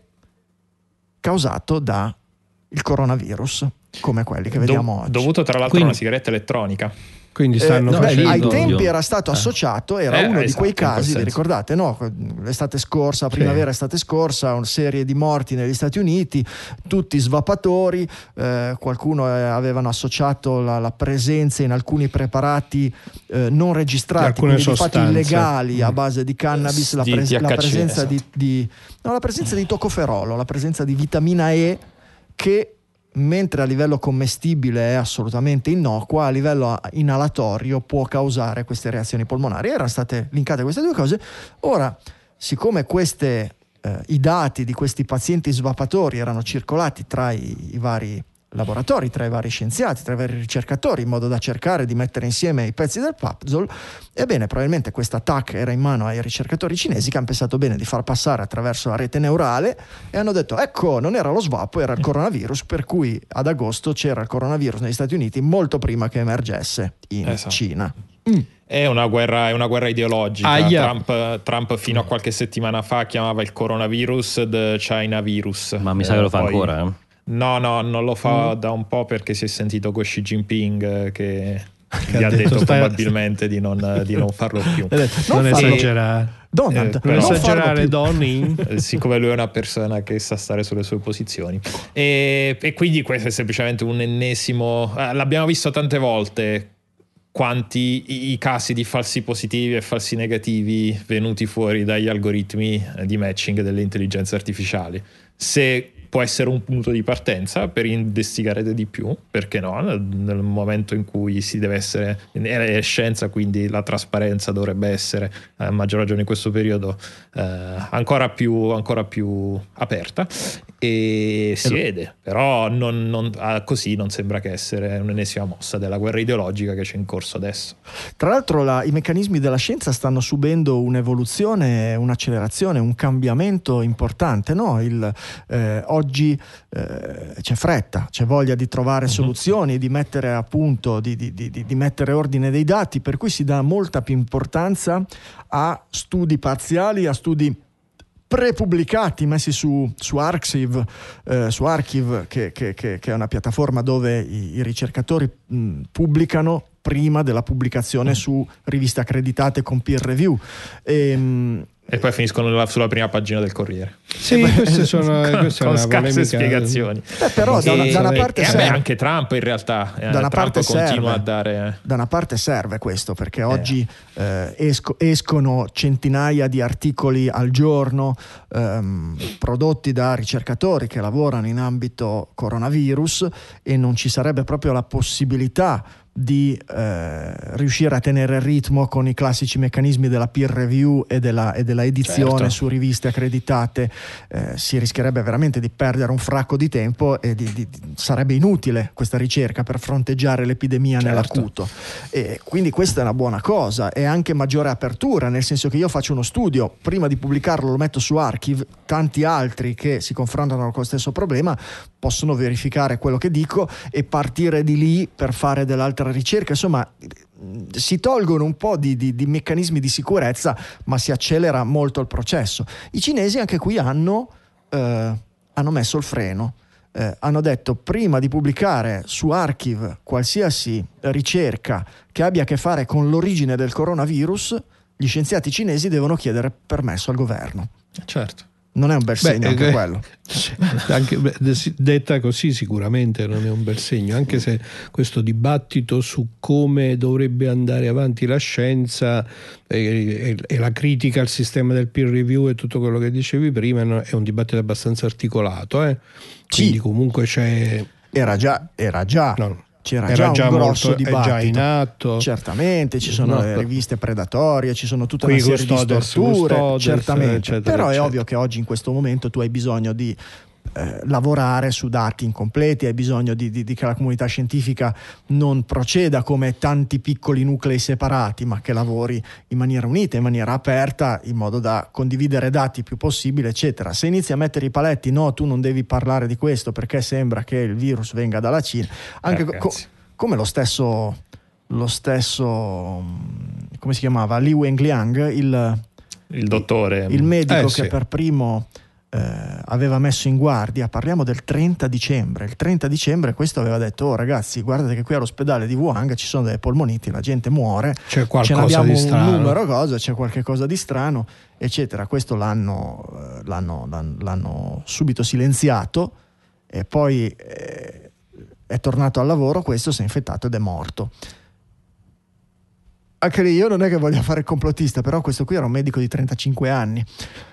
causato da il coronavirus, come quelli che vediamo Do- oggi. Dovuto tra l'altro Quindi, a una sigaretta elettronica. Quindi stanno eh, no, facendo... ai tempi io. era stato eh. associato, era Eh, uno esatto, di quei in quel casi, vi senso. ricordate, no? L'estate scorsa, primavera, estate scorsa, una serie di morti negli Stati Uniti, tutti svapatori, eh, qualcuno eh, avevano associato la, la presenza in alcuni preparati eh, non registrati, quindi di fatti illegali a base di cannabis, la, Di pres- T H C, la presenza esatto. di, di no, la presenza di tocoferolo, la presenza di vitamina E, che mentre a livello commestibile è assolutamente innocua, a livello inalatorio può causare queste reazioni polmonari. Erano state linkate queste due cose. Ora, siccome queste, eh, i dati di questi pazienti svapatori erano circolati tra i, i vari laboratori, tra i vari scienziati, tra i vari ricercatori, in modo da cercare di mettere insieme i pezzi del puzzle. Ebbene, probabilmente questa T A C era in mano ai ricercatori cinesi, che hanno pensato bene di far passare attraverso la rete neurale e hanno detto: ecco, non era lo svapo, era il coronavirus, per cui ad agosto c'era il coronavirus negli Stati Uniti molto prima che emergesse in esatto. Cina. Mm. È una guerra, è una guerra ideologica. Ah, yeah. Trump, Trump fino a qualche settimana fa chiamava il coronavirus the China virus. Ma mi sa che lo fa poi... ancora, eh? No, no, non lo fa mm. da un po', perché si è sentito con Xi Jinping che, che gli ha detto, detto stai... probabilmente di non, di non farlo più. Non, non esagerare. Donald, eh, non però, esagerare, Donny. Siccome lui è una persona che sa stare sulle sue posizioni, e, e quindi questo è semplicemente un ennesimo. Eh, l'abbiamo visto tante volte. Quanti i, i casi di falsi positivi e falsi negativi venuti fuori dagli algoritmi di matching delle intelligenze artificiali. Se può essere un punto di partenza per investigare di più, perché no? Nel momento in cui si deve essere, è scienza, quindi la trasparenza dovrebbe essere, a maggior ragione in questo periodo, eh, ancora più, ancora più aperta, e si vede, però non, non, ah, così non sembra che essere un'ennesima mossa della guerra ideologica che c'è in corso adesso. Tra l'altro la, i meccanismi della scienza stanno subendo un'evoluzione, un'accelerazione, un cambiamento importante, no? Il, eh, oggi eh, c'è fretta, c'è voglia di trovare soluzioni, di mettere a punto, di, di, di, di mettere ordine dei dati, per cui si dà molta più importanza a studi parziali, a studi prepubblicati, messi su, su Arxiv, eh, su Archive, che, che, che è una piattaforma dove i, i ricercatori mh, pubblicano prima della pubblicazione mm. su riviste accreditate con peer review. E, mh, E poi finiscono nella, sulla prima pagina del Corriere. Sì, queste sono con, questa con è una scarse polemica. spiegazioni. Beh, però da una, e, da una parte e serve. beh, anche Trump in realtà da eh, una Trump parte continua serve. a dare. Da una parte serve questo, perché oggi eh, esco, escono centinaia di articoli al giorno ehm, prodotti da ricercatori che lavorano in ambito coronavirus, e non ci sarebbe proprio la possibilità di eh, riuscire a tenere il ritmo con i classici meccanismi della peer review e della, e della edizione certo. su riviste accreditate. Eh, si rischierebbe veramente di perdere un fracco di tempo e di, di, di, sarebbe inutile questa ricerca per fronteggiare l'epidemia certo. nell'acuto, e quindi questa è una buona cosa. È anche maggiore apertura, nel senso che io faccio uno studio, prima di pubblicarlo lo metto su Archive, tanti altri che si confrontano con lo stesso problema possono verificare quello che dico e partire di lì per fare dell'altra ricerca. Insomma, si tolgono un po' di, di, di meccanismi di sicurezza, ma si accelera molto il processo. I cinesi anche qui hanno, eh, hanno messo il freno. Eh, hanno detto: prima di pubblicare su Archive qualsiasi ricerca che abbia a che fare con l'origine del coronavirus, gli scienziati cinesi devono chiedere permesso al governo. Certo. Non è un bel segno. Beh, anche eh, quello. Anche, detta così sicuramente non è un bel segno, anche se questo dibattito su come dovrebbe andare avanti la scienza e, e, e la critica al sistema del peer review e tutto quello che dicevi prima è un dibattito abbastanza articolato, eh? Quindi sì. Comunque c'è era già era già no. C'era Era già, già un grosso molto, dibattito. È già in atto. Certamente ci sono no, le riviste predatorie, ci sono tutta una serie custodes, di storture, custodes, certamente. Eccetera, Però eccetera. È ovvio che oggi in questo momento tu hai bisogno di eh, lavorare su dati incompleti, hai bisogno di, di, di che la comunità scientifica non proceda come tanti piccoli nuclei separati, ma che lavori in maniera unita, in maniera aperta, in modo da condividere dati il più possibile, eccetera. Se inizi a mettere i paletti, no, tu non devi parlare di questo perché sembra che il virus venga dalla Cina, anche eh, co- come lo stesso lo stesso come si chiamava, Li Wenliang, il, il dottore, il medico eh, che sì. per primo eh, aveva messo in guardia, parliamo del trenta dicembre, il trenta dicembre questo aveva detto: oh ragazzi, guardate che qui all'ospedale di Wuhan ci sono delle polmoniti, la gente muore, c'è qualcosa ce n'abbiamo di strano, un numero cosa, c'è qualche cosa di strano, eccetera. Questo l'hanno, l'hanno, l'hanno, l'hanno subito silenziato, e poi eh, è tornato al lavoro, questo si è infettato ed è morto. Anche lì io non è che voglio fare il complottista, però questo qui era un medico di trentacinque anni.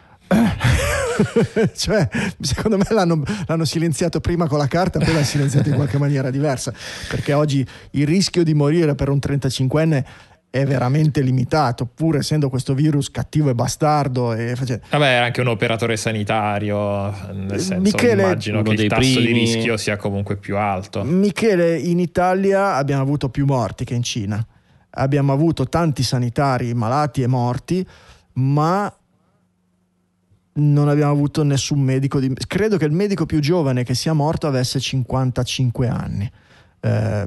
Cioè, secondo me l'hanno, l'hanno silenziato prima con la carta, poi l'hanno silenziato in qualche maniera diversa, perché oggi il rischio di morire per un trentacinquenne è veramente limitato, pur essendo questo virus cattivo e bastardo. E face... Vabbè, era anche un operatore sanitario, nel senso, Michele, immagino che il tasso primi... di rischio sia comunque più alto. Michele, in Italia abbiamo avuto più morti che in Cina. Abbiamo avuto tanti sanitari malati e morti, ma non abbiamo avuto nessun medico di... credo che il medico più giovane che sia morto avesse cinquantacinque anni. Eh,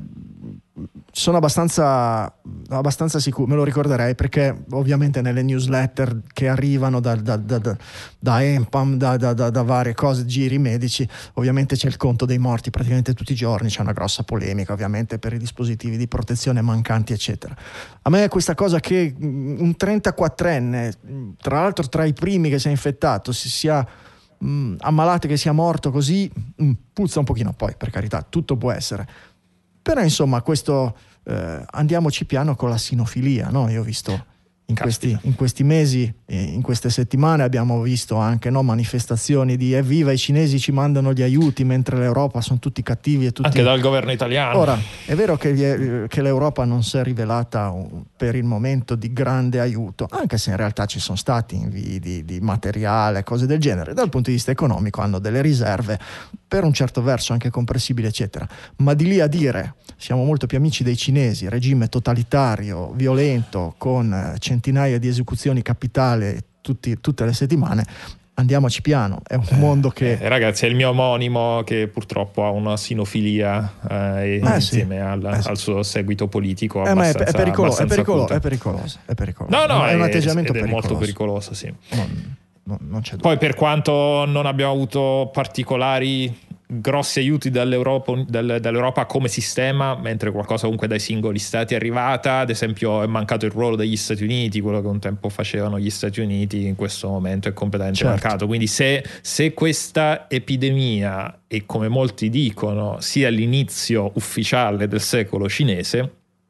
sono abbastanza abbastanza sicuro, me lo ricorderei, perché ovviamente nelle newsletter che arrivano da, da, da, da, da EMPAM, da, da, da, da varie cose, giri medici, ovviamente c'è il conto dei morti praticamente tutti i giorni, c'è una grossa polemica ovviamente per i dispositivi di protezione mancanti eccetera. A me questa cosa che un trentaquattrenne, tra l'altro tra i primi che si è infettato, si sia mh, ammalato, che sia morto così, mh, puzza un pochino. Poi per carità tutto può essere, però insomma questo eh, andiamoci piano con la sinofilia, no? Io ho visto in questi, in questi mesi, in queste settimane abbiamo visto anche, no, manifestazioni di evviva i cinesi ci mandano gli aiuti mentre l'Europa sono tutti cattivi e tutti... Anche dal governo italiano. Ora è vero che, gli, che l'Europa non si è rivelata un, per il momento di grande aiuto, anche se in realtà ci sono stati invii di, di materiale, cose del genere. Dal punto di vista economico hanno delle riserve, per un certo verso anche comprensibili eccetera, ma di lì a dire siamo molto più amici dei cinesi, regime totalitario, violento, con centinaia di esecuzioni capitali tutti, tutte le settimane, andiamoci piano, è un mondo che... Eh, ragazzi, è il mio omonimo che purtroppo ha una sinofilia eh, eh, insieme sì. al, eh, sì. al suo seguito politico eh, ma è, è, pericolo, è, pericolo, è è pericoloso, è pericoloso. No, no, è un è, atteggiamento ed è pericoloso. molto pericoloso, sì. Non, non, non c'è dubbio. Poi per quanto non abbiamo avuto particolari grossi aiuti dall'Europa, dall'Europa come sistema, mentre qualcosa comunque dai singoli stati è arrivata, ad esempio è mancato il ruolo degli Stati Uniti, quello che un tempo facevano gli Stati Uniti in questo momento è completamente certo. mancato, quindi se, se questa epidemia, e come molti dicono sia l'inizio ufficiale del secolo cinese,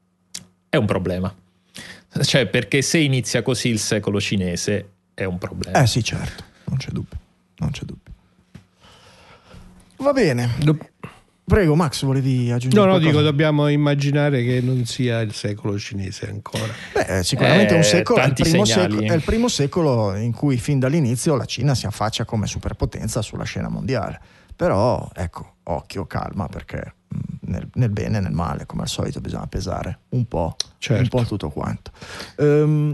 è un problema, cioè perché se inizia così il secolo cinese è un problema. Eh sì, certo, non c'è dubbio, non c'è dubbio. Va bene. Prego Max, volevi aggiungere No, no, qualcosa? dico, dobbiamo immaginare che non sia il secolo cinese ancora. Beh, sicuramente è un Eh, secolo, è il, tanti primo segnali. secolo, è il primo secolo in cui fin dall'inizio la Cina si affaccia come superpotenza sulla scena mondiale. Però, ecco, occhio, calma, perché nel, nel bene e nel male, come al solito, bisogna pesare un po', certo. un po' tutto quanto. Um,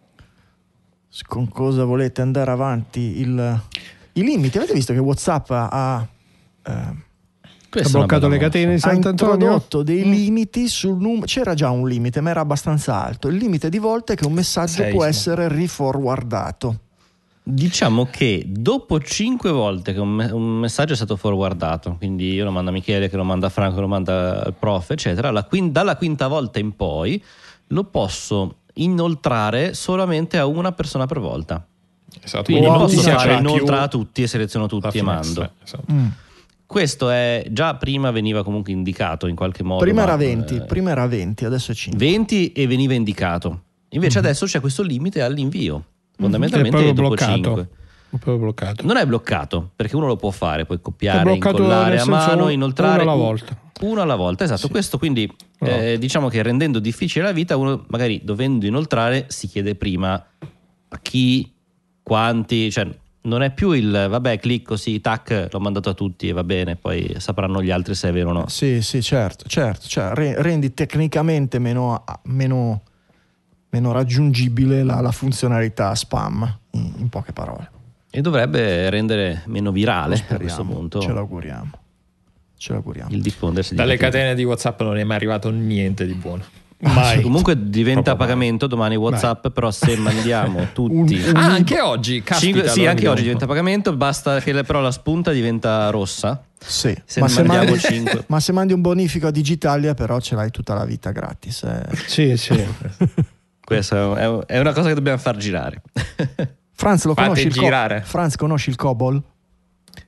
con cosa volete andare avanti? Il, i limiti, avete visto che WhatsApp ha... Uh, ha bloccato le catene di ha Sant'Antonio? introdotto dei limiti sul numero. C'era già un limite, ma era abbastanza alto. Il limite di volte che un messaggio Sei, può sì. essere riforwardato. Diciamo che dopo cinque volte che un, me- un messaggio è stato forwardato, quindi io lo mando a Michele, che lo manda a Franco, lo manda al prof, eccetera, la quin- dalla quinta volta in poi lo posso inoltrare solamente a una persona per volta. Esatto, Quindi Wow, non posso sì, fare cioè, inoltra a tutti e seleziono la tutti e finestra, mando. esatto. Mm. Questo è già prima veniva comunque indicato in qualche modo. Prima ma, era venti, eh, prima era venti, adesso è cinque. venti e veniva indicato. Invece Mm-hmm. adesso c'è questo limite all'invio. È Fondamentalmente proprio dopo bloccato. cinque. È proprio bloccato. Non è bloccato, perché uno lo può fare, puoi È copiare, bloccato incollare nel a senso mano, un- inoltrare uno alla un- volta. Uno alla volta, esatto. Sì. Questo quindi No. eh, diciamo che rendendo difficile la vita, uno magari dovendo inoltrare si chiede prima a chi, quanti, cioè non è più il vabbè clicco sì, tac, l'ho mandato a tutti e va bene, poi sapranno gli altri se è vero o no. Sì, sì, certo, certo. Cioè, re- rendi tecnicamente meno, meno, meno raggiungibile la, la funzionalità spam, in, in poche parole. E dovrebbe rendere meno virale Lo a questo speriamo, punto ce l'auguriamo. Ce l'auguriamo. il diffondersi di Dalle catene. catene di WhatsApp non è mai arrivato niente di buono. Mai. Comunque diventa a Proprio pagamento domani WhatsApp, però se mandiamo tutti Un- Ah, anche oggi, caspita, Cinque- sì, allora anche mi oggi rompo. diventa a pagamento, basta che le- però la spunta diventa rossa. Sì, Se ma, ne se mandiamo mandi, cinque. ma se mandi un bonifico a Digitalia però ce l'hai tutta la vita gratis. eh. Sì, sì. Questa è è una cosa che dobbiamo far girare. Franz, lo Fate conosci il co- girare. Franz, conosci il COBOL?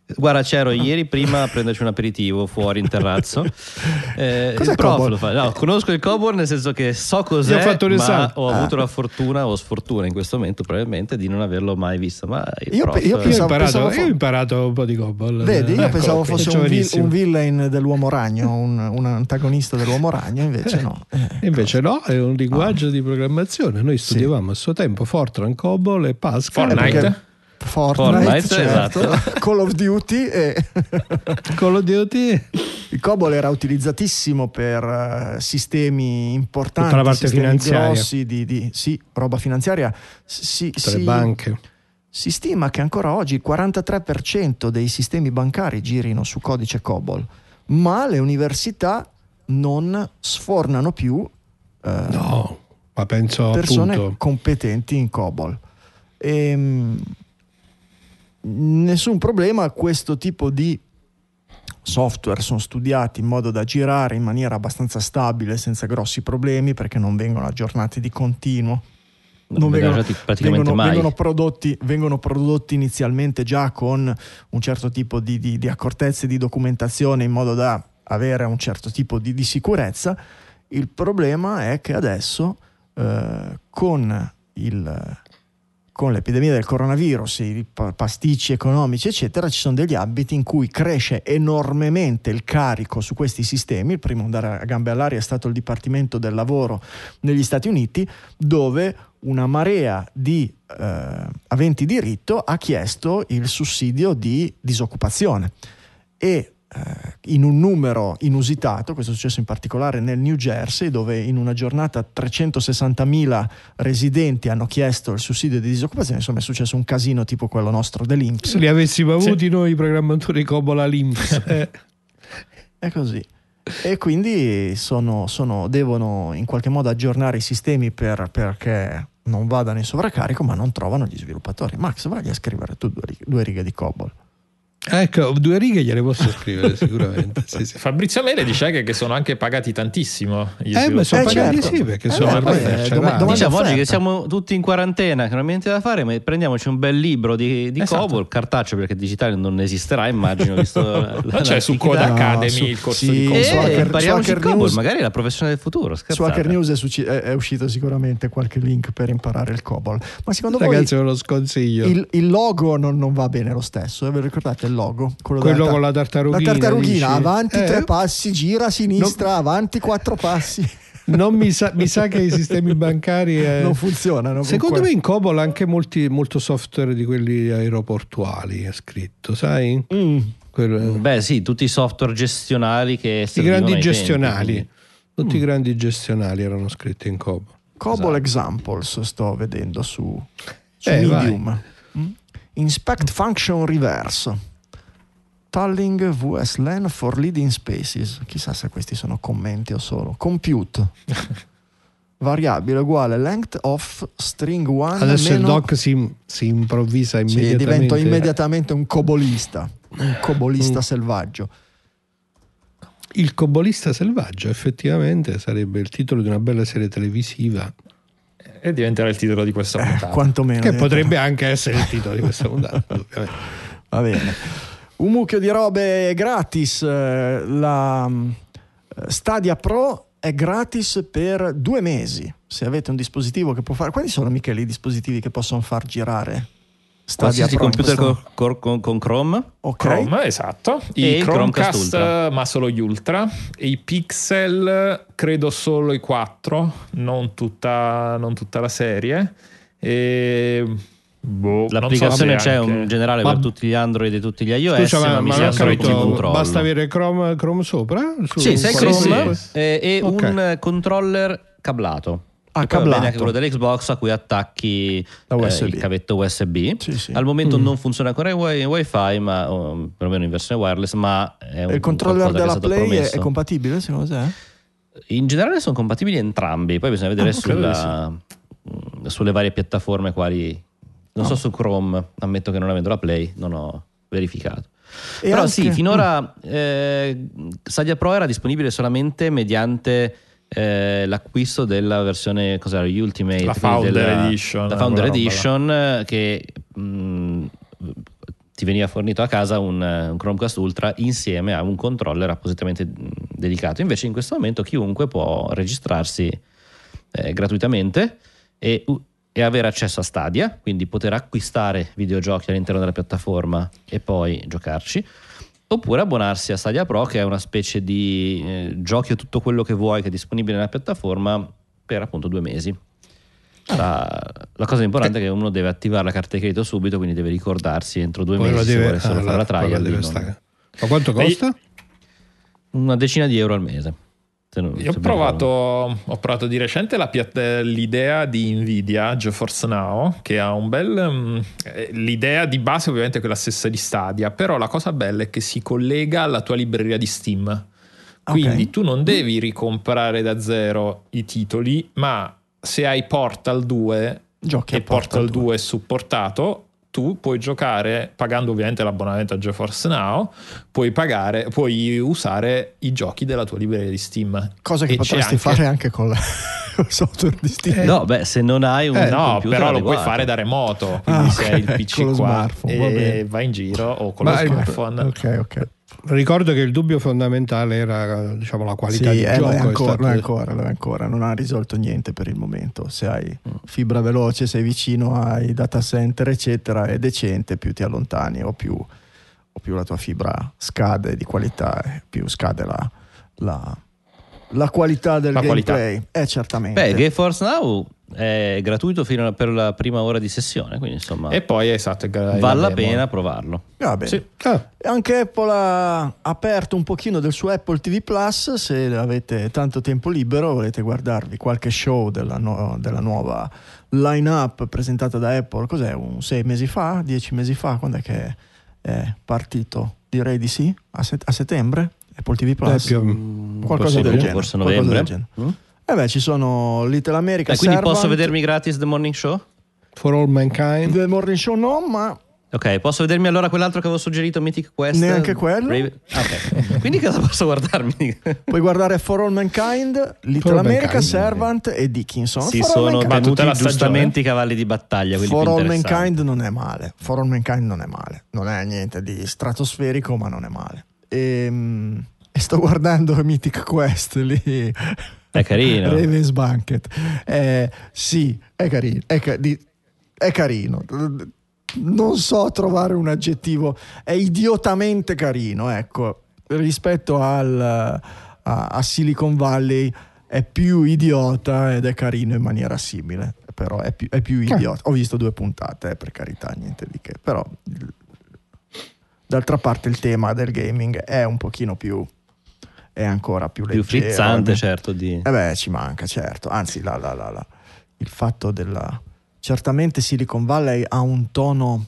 Guarda, c'ero ieri prima a prenderci un aperitivo fuori in terrazzo. Eh, Cos'è il prof COBOL? lo fa. No, conosco il COBOL nel senso che so cos'è, Io ho fatto un ma esame. ho Ah. avuto la fortuna o sfortuna in questo momento probabilmente di non averlo mai visto. Ma il Io prof, pe- io Io ho, Pensavo- imparato, pensavo io ho fo- imparato un po' di COBOL. Vedi, io Ecco, pensavo ok, fosse un, vil- giovanissimo. un villain dell'uomo ragno, un, un antagonista dell'uomo ragno, invece no. Eh, E invece no, è un linguaggio di programmazione. Noi studiavamo a suo tempo Fortran, COBOL e Pascal. Fortnite. perché- Fortnite, Fortnite, certo. esatto. Call of Duty e Call of Duty. il COBOL era utilizzatissimo per eh, sistemi importanti, Tutta la parte sistemi finanziaria. grossi di, di- sì, roba finanziaria. Si, Tutte si- le banche. si stima che ancora oggi il quarantatré per cento dei sistemi bancari girino su codice COBOL, ma le università non sfornano più eh, No, ma penso persone appunto. competenti in COBOL. Ehm, nessun problema, questo tipo di software sono studiati in modo da girare in maniera abbastanza stabile senza grossi problemi, perché non vengono aggiornati di continuo. Non vengono vengono, aggiornati praticamente vengono- mai. vengono prodotti, vengono prodotti inizialmente già con un certo tipo di, di- di accortezze di documentazione in modo da avere un certo tipo di, di sicurezza. Il problema è che adesso eh, con il con l'epidemia del coronavirus, i pa- pasticci economici eccetera, ci sono degli ambiti in cui cresce enormemente il carico su questi sistemi. Il primo ad andare a gambe all'aria è stato il Dipartimento del Lavoro negli Stati Uniti, dove una marea di eh, aventi diritto ha chiesto il sussidio di disoccupazione e eh, in un numero inusitato, questo è successo in particolare nel New Jersey, dove in una giornata trecentosessantamila residenti hanno chiesto il sussidio di disoccupazione. Insomma, è successo un casino tipo quello nostro dell'I N P S. Se li avessimo avuti noi programmatori COBOL all'I N P S. Eh. È così. E quindi sono, sono- devono in qualche modo aggiornare i sistemi per- perché non vadano in sovraccarico, ma non trovano gli sviluppatori. Max, vai a scrivere tu due righe, due righe di COBOL. Ecco, due righe gliele posso scrivere sicuramente. Sì, sì. Fabrizio Mele dice che, che sono anche pagati tantissimo gli Eh, ma sono Eh, pagati certo. sì, perché Eh, sono beh, poi poi, eh, merce doma- rara. domanda Diciamo oggi offerta. che siamo tutti in quarantena, che non abbiamo niente da fare, ma prendiamoci un bel libro di, di Esatto. COBOL, cartaceo perché digitale non esisterà, immagino, visto la- Ma c'è su l'antichità. Code Academy su- il corso sì, di su E Hacker- COBOL. su impariamoci Hacker COBOL, News- magari è la professione del futuro. Su scherzate. Hacker News è, succi- è- è uscito sicuramente qualche link per imparare il COBOL. Ma secondo Ragazzi, ve voi lo sconsiglio. il, il logo non, non va bene lo stesso? Eh? Vi ricordate il logo? Quello, Quello della ta- con la tartarughina. La tartarughina, dici? avanti Eh, tre passi, gira a sinistra, avanti quattro passi. Non mi sa, mi sa che i sistemi bancari eh, Non funzionano. secondo comunque. me in COBOL anche molti, molto software di quelli aeroportuali è scritto, sai? Mm. Quel- Beh sì, tutti i software gestionali che I servivano grandi ai tempi, gestionali, quindi. tutti i grandi gestionali erano scritti in COBOL. COBOL Esatto. Examples sto vedendo su, su Eh, Medium. Mm? Inspect Function Reverse. Talling V S L A N for Leading Spaces. Chissà se questi sono commenti o solo. Compute. Variabile uguale length of string one. Adesso il meno- doc si, si improvvisa Sì, immediatamente. divento immediatamente un cobolista. Un cobolista Mm. selvaggio. Il cobolista selvaggio effettivamente sarebbe il titolo di una bella serie televisiva E diventerà il titolo di questa Eh, puntata. quantomeno. che eh. potrebbe anche essere il titolo di questa puntata. Ovviamente. Va bene. Un mucchio di robe gratis. eh, La mm, Stadia Pro è gratis per due mesi. Se avete un dispositivo che può fare. Quali sono, Michele, i dispositivi che possono far girare Stadia Qualsiasi Pro? in computer questo- con, con- con Chrome. Ok. Chrome, esatto. E I il Chromecast, Chromecast Ultra. ma solo gli Ultra. E i Pixel, credo solo i quattro, non tutta, non tutta la serie. E boh, L'applicazione non so se c'è anche- un generale Ma- per tutti gli Android e tutti gli iOS, Scusa, ma, ma mi ma sa non ho solo capito, come controllo. basta avere Chrome, Chrome sopra? Su- Sì, sei Chrome? Chrome sì. eh, e Ok. un controller cablato. Ah, E poi va cablato. bene anche quello dell'Xbox a cui attacchi La eh, U S B. il cavetto U S B. Sì, sì. Al momento Mm. non funziona ancora in wi- in Wi-Fi, ma o, perlomeno in versione wireless, ma è un E il controller qualcosa che della è stato Play è, promesso. è compatibile secondo te? In generale sono compatibili entrambi, poi bisogna vedere Ah, credo sulla, mh, sulle varie piattaforme quali. Non so Ah. su Chrome, ammetto che non avendo la Play, non ho verificato. E Però anche- sì, finora eh, Stadia Pro era disponibile solamente mediante eh, l'acquisto della versione cos'era, Ultimate, La quindi Founder della- Edition, la Founder quella roba Edition eh, che mh, ti veniva fornito a casa un, un Chromecast Ultra insieme a un controller appositamente dedicato. Invece in questo momento chiunque può registrarsi eh, gratuitamente e, e avere accesso a Stadia, quindi poter acquistare videogiochi all'interno della piattaforma e poi giocarci, oppure abbonarsi a Stadia Pro, che è una specie di eh, giochi o tutto quello che vuoi che è disponibile nella piattaforma per appunto due mesi. La, la cosa importante è che uno deve attivare la carta di credito subito, quindi deve ricordarsi entro due Poi mesi deve, se vuole solo ah, fare la trial. deve Non... Ma quanto costa? Una decina di euro al mese. Se non, Io ho provato, ho provato di recente la piatt- l'idea di Nvidia GeForce Now, che ha un bel um, l'idea di base ovviamente è quella stessa di Stadia, però la cosa bella è che si collega alla tua libreria di Steam, quindi okay. tu non devi ricomprare da zero i titoli, ma se hai Portal due Giochi e Portal, Portal due è supportato, tu puoi giocare pagando ovviamente l'abbonamento a GeForce Now, puoi pagare, puoi usare i giochi della tua libreria di Steam, cosa che e potresti anche... fare anche con il software di Steam. Eh, no, beh, se non hai un eh, no, computer però adeguato. lo puoi fare da remoto, quindi ah, se okay. hai il P C qua e vai in giro o con Ma lo smartphone. Ok, ok. Ricordo che il dubbio fondamentale era, diciamo, la qualità sì, di eh, gioco. Lo è ancora, stato... lo è ancora, lo è ancora, non ha risolto niente per il momento. Se hai fibra veloce, sei vicino ai data center, eccetera, è decente, più ti allontani o più, o più la tua fibra scade di qualità, più scade la, la, la qualità del la gameplay. Qualità. Eh, certamente. Beh, GeForce Now è gratuito fino a, per la prima ora di sessione, quindi insomma E poi esatto, è gra- vale la demo. pena provarlo. Va bene. Sì. Ah, Anche Apple ha aperto un pochino del suo Apple ti vu Plus. Se avete tanto tempo libero, volete guardarvi qualche show della, no- della nuova line-up presentata da Apple, cos'è, un sei mesi fa, dieci mesi fa, quando è che è partito? Direi di sì, a, set- a settembre, Apple ti vu Plus, più- qualcosa del genere. Forse qualcosa novembre. del genere. Mm? Eh beh, ci sono Little America E quindi Servant, posso vedermi gratis The Morning Show? For All Mankind. The Morning Show no, ma Ok, posso vedermi allora quell'altro che avevo suggerito, Mythic Quest? Neanche quello. Brave... Ok, quindi cosa posso guardarmi? puoi guardare For All Mankind, Little For All America Mankind. Servant e Dickinson. Si For All sono Mankind- Ma tutta tenuti la stagione? giustamente i cavalli di battaglia. quelli For più All interessanti. Mankind non è male. For All Mankind non è male. Non è niente di stratosferico, ma non è male. E, e sto guardando Mythic Quest lì. È carino. Raven's Banquet. Eh, sì, è carino. È, ca- di- è carino. Non so trovare un aggettivo. È idiotamente carino, ecco. Rispetto al, a, a Silicon Valley è più idiota ed è carino in maniera simile. Però è più, è più idiota. Ho visto due puntate, eh, per carità, niente di che. Però d'altra parte il tema del gaming è un pochino più, è ancora più leggero. Più frizzante, eh. certo. Di... Eh beh, ci manca, certo. Anzi, la, la, la, la, il fatto della... Certamente Silicon Valley ha un tono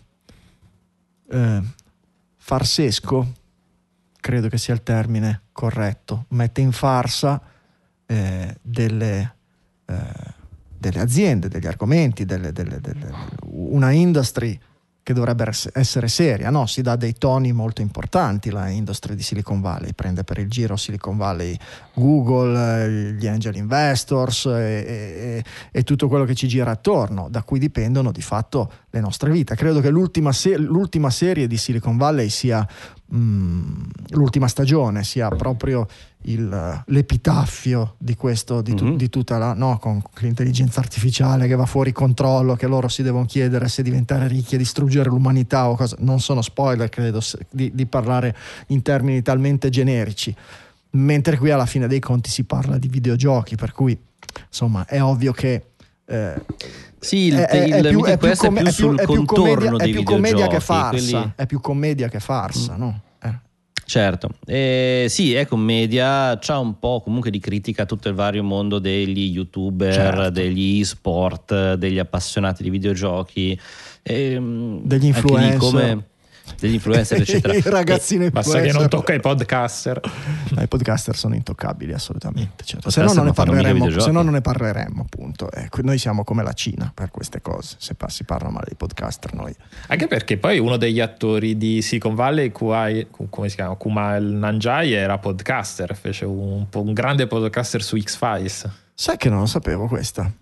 eh, farsesco, credo che sia il termine corretto. Mette in farsa eh, delle, eh, delle aziende, degli argomenti, delle, delle, delle, una industry che dovrebbe essere seria, no? Si dà dei toni molto importanti la industria di Silicon Valley, prende per il giro Silicon Valley Google, gli angel investors e, e, e tutto quello che ci gira attorno, da cui dipendono di fatto le nostre vite. Credo che l'ultima, se- l'ultima serie di Silicon Valley sia mh, l'ultima stagione, sia proprio il, l'epitaffio di questo, di, tu, mm-hmm. di tutta la, no, con l'intelligenza artificiale che va fuori controllo, che loro si devono chiedere se diventare ricchi e distruggere l'umanità o cosa. Non sono spoiler, credo, di, di parlare in termini talmente generici, mentre qui alla fine dei conti si parla di videogiochi, per cui insomma è ovvio che eh, sì, il, è, il, è, il più, è, più questo com- è più è più, sul è più contorno commedia, dei è più commedia che videogiochi, farsa, quelli... è più commedia che farsa, mm. no? Eh. Certo, eh, sì, è commedia, c'ha un po' comunque di critica a tutto il vario mondo degli youtuber, certo. degli e-sport, degli appassionati di videogiochi, ehm, degli influencer, come degli influencer eccetera. I ragazzini e, basta che non tocca i podcaster. I podcaster sono intoccabili assolutamente, certo. Se no non ne parleremmo, se no non ne ne parleremmo appunto. Ecco, noi siamo come la Cina per queste cose, se si parla male dei podcaster noi. Anche perché poi uno degli attori di Silicon Valley, Kuai, come si chiama? Kumail Nanjiani, era podcaster, fece un, un grande podcaster su X-Files. Sai che non lo sapevo questa?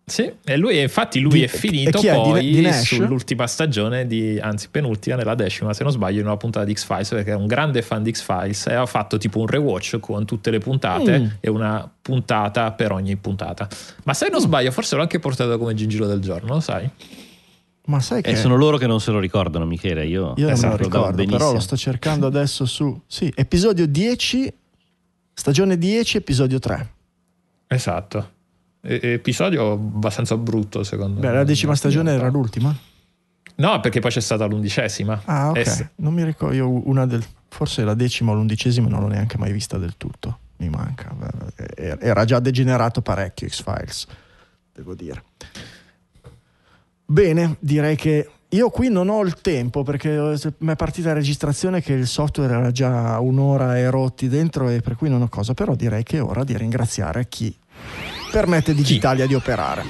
Sì, e lui infatti lui Di- è finito e chi è? Di- poi di Nash? sull'ultima stagione di, anzi penultima, nella decima se non sbaglio, in una puntata di X-Files, perché è un grande fan di X-Files e ha fatto tipo un rewatch con tutte le puntate Mm. e una puntata per ogni puntata. Ma se non sbaglio forse l'ho anche portato come gingillo del giorno, lo sai? Ma sai che E sono loro che non se lo ricordano, Michele. Io, io non me lo ricordavo ricordo, benissimo. però lo sto cercando adesso su sì, episodio dieci, stagione dieci, episodio tre. Esatto. E- episodio abbastanza brutto secondo Beh, me. la decima stagione era l'ultima? No, perché poi c'è stata l'undicesima. Ah, ok. Es- Non mi ricordo, io una del forse la decima o l'undicesima non l'ho neanche mai vista del tutto. Mi manca. Era già degenerato parecchio X-Files, devo dire. Bene, direi che io qui non ho il tempo perché mi è partita la registrazione che il software era già un'ora e rotti dentro e per cui non ho cosa, però direi che è ora di ringraziare chi permette a Digitalia di operare.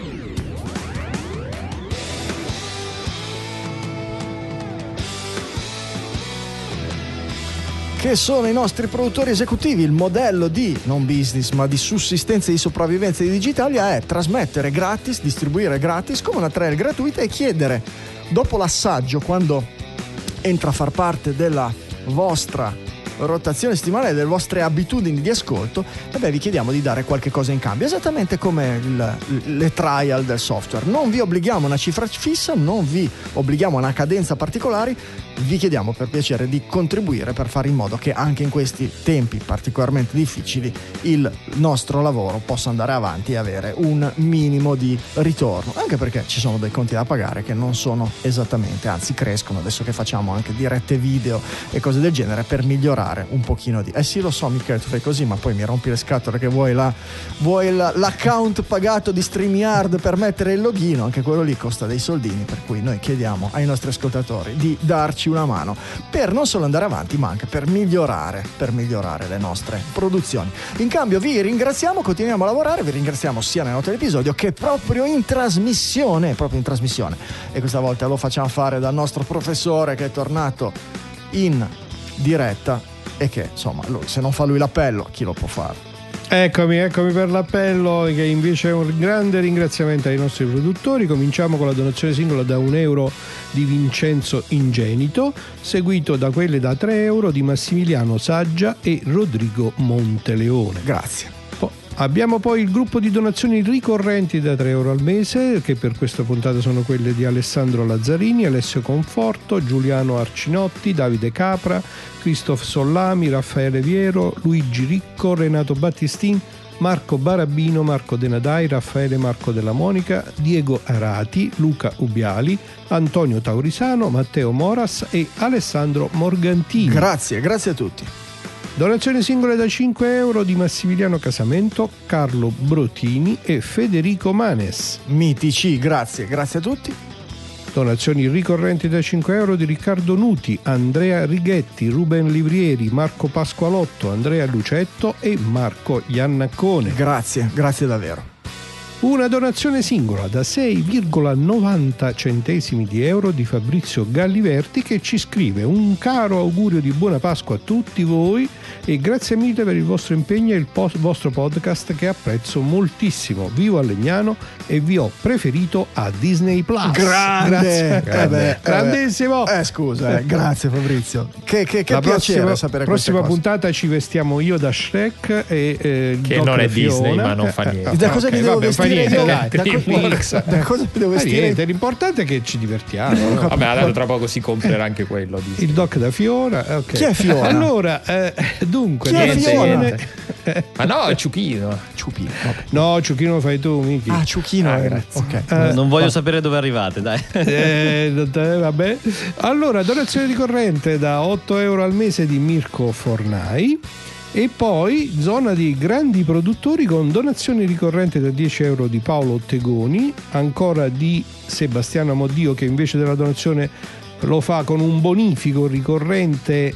Che sono i nostri produttori esecutivi. Il modello di non business ma di sussistenza e di sopravvivenza di Digitalia è trasmettere gratis, distribuire gratis come una trial gratuita e chiedere dopo l'assaggio, quando entra a far parte della vostra rotazione settimanale, delle vostre abitudini di ascolto, vabbè, vi chiediamo di dare qualche cosa in cambio, esattamente come il, le trial del software. Non vi obblighiamo a una cifra fissa, non vi obblighiamo a una cadenza particolare, vi chiediamo per piacere di contribuire per fare in modo che anche in questi tempi particolarmente difficili il nostro lavoro possa andare avanti e avere un minimo di ritorno, anche perché ci sono dei conti da pagare che non sono esattamente, anzi crescono adesso che facciamo anche dirette video e cose del genere per migliorare un pochino di... Eh sì, lo so Michele, tu fai così, ma poi mi rompi le scatole che vuoi, la, vuoi la, l'account pagato di StreamYard per mettere il login, anche quello lì costa dei soldini, per cui noi chiediamo ai nostri ascoltatori di darci una mano per non solo andare avanti ma anche per migliorare, per migliorare le nostre produzioni. In cambio vi ringraziamo, continuiamo a lavorare, vi ringraziamo sia nelle note dell'episodio che proprio in trasmissione, proprio in trasmissione, e questa volta lo facciamo fare dal nostro professore che è tornato in diretta e che insomma lui, se non fa lui l'appello chi lo può fare? Eccomi, eccomi per l'appello, che invece è un grande ringraziamento ai nostri produttori. Cominciamo con la donazione singola da un euro di Vincenzo Ingenito, seguito da quelle da tre euro di Massimiliano Saggia e Rodrigo Monteleone. Grazie. Abbiamo poi il gruppo di donazioni ricorrenti da tre euro al mese, che per questa puntata sono quelle di Alessandro Lazzarini, Alessio Conforto, Giuliano Arcinotti, Davide Capra, Christoph Sollami, Raffaele Viero, Luigi Ricco, Renato Battistin, Marco Barabino, Marco Denadai, Raffaele Marco Della Monica, Diego Arati, Luca Ubiali, Antonio Taurisano, Matteo Moras e Alessandro Morgantini. Grazie, grazie a tutti. Donazioni singole da cinque euro di Massimiliano Casamento, Carlo Brotini e Federico Manes. Mitici, grazie, grazie a tutti. Donazioni ricorrenti da cinque euro di Riccardo Nuti, Andrea Righetti, Ruben Livrieri, Marco Pasqualotto, Andrea Lucetto e Marco Iannaccone. Grazie, grazie davvero. Una donazione singola da sei virgola novanta centesimi di euro di Fabrizio Galliverti, che ci scrive: un caro augurio di buona Pasqua a tutti voi e grazie mille per il vostro impegno e il post- vostro podcast che apprezzo moltissimo. Vivo a Legnano e vi ho preferito a Disney Plus. Grande, Grazie. Eh beh, eh Grandissimo. Eh scusa, eh, grazie Fabrizio. Che, che, che La piacere prossima, sapere prossima queste cose. puntata ci vestiamo io da Shrek e eh, Che Doc non è Fiona. Disney, ma non fa Eh, niente. eh, Da cosa ok, mi devo vabbè, vestire fa niente, io? dai. Da, co- Dreamworks. da cosa mi devo Fa vestire? niente, l'importante è che ci divertiamo. no? Vabbè, adesso tra poco si comprerà anche quello. Disney. Il doc da Fiona, eh, ok. Chi è Fiona? Allora, eh, dunque, Chi è niente, Fiona? niente. Ma no, è Ciuchino. Ciupino. vabbè. No, Ciuchino lo fai tu, Miki. Ah, Ciuchino. Ah, eh, grazie. ok. Eh, non voglio sapere dove arrivate, dai. Eh, vabbè. Allora, donazione ricorrente da otto euro al mese di Mirko Fornai. E poi zona di grandi produttori con donazioni ricorrenti da dieci euro di Paolo Tegoni, ancora di Sebastiano Amoddio, che invece della donazione lo fa con un bonifico ricorrente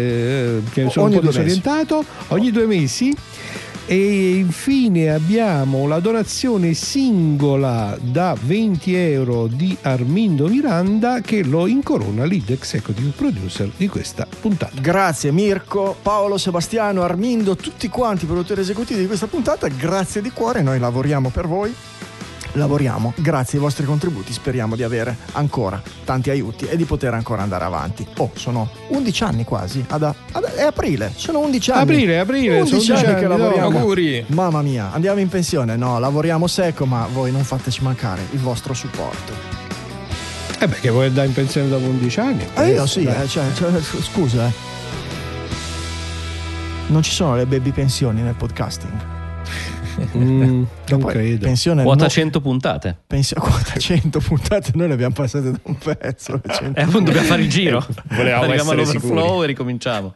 eh, che sono Ogni un po' due mesi. disorientato ogni due mesi. E infine abbiamo la donazione singola da venti euro di Armindo Miranda, che lo incorona lead executive producer di questa puntata. Grazie Mirko, Paolo, Sebastiano, Armindo, tutti quanti i produttori esecutivi di questa puntata, grazie di cuore, noi lavoriamo per voi lavoriamo, grazie ai vostri contributi speriamo di avere ancora tanti aiuti e di poter ancora andare avanti. Oh, sono undici anni quasi, ad, ad, è aprile, sono undici anni. Aprile, aprile, undici sono anni undici che anni, lavoriamo. no, auguri. Mamma mia, andiamo in pensione, no, lavoriamo secco, ma voi non fateci mancare il vostro supporto. Eh beh, che vuoi andare in pensione dopo undici anni? Eh io sì, eh, cioè, cioè, scusa, eh. Non ci sono le baby pensioni nel podcasting. Mm, non Poi, credo. Pensione Quota no, cento puntate. pensio- quota cento puntate, noi le abbiamo passate da un pezzo. E appunto dobbiamo fare il giro. Volevamo Arriviamo essere all'overflow sicuri. e ricominciamo.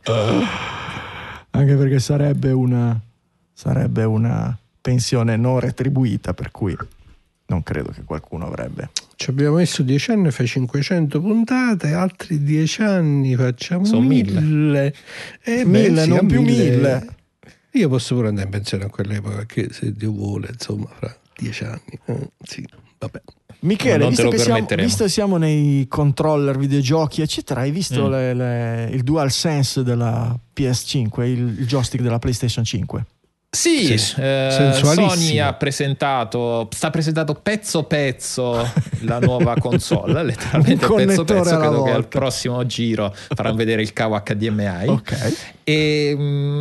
Anche perché sarebbe una sarebbe una pensione non retribuita, per cui non credo che qualcuno avrebbe. Ci abbiamo messo dieci anni, fai cinquecento puntate, altri dieci anni facciamo Sono mille. mille. Eh beh, Mille, sì, non a più mille. Io posso pure andare in pensione a quell'epoca, che se Dio vuole, insomma, fra dieci anni. Eh, sì, vabbè. Michele, Non te visto lo che, siamo, permetteremo. visto che siamo nei controller, videogiochi, eccetera, hai visto Mm. le- le- il DualSense della P S cinque, il, il joystick della PlayStation cinque? Sì, Sì, eh, sensualissimo. Sony ha presentato, sta presentato pezzo pezzo la nuova console, letteralmente Un pezzo connettore pezzo, alla credo che al volta. prossimo giro faranno vedere il cavo H D M I. Ok. E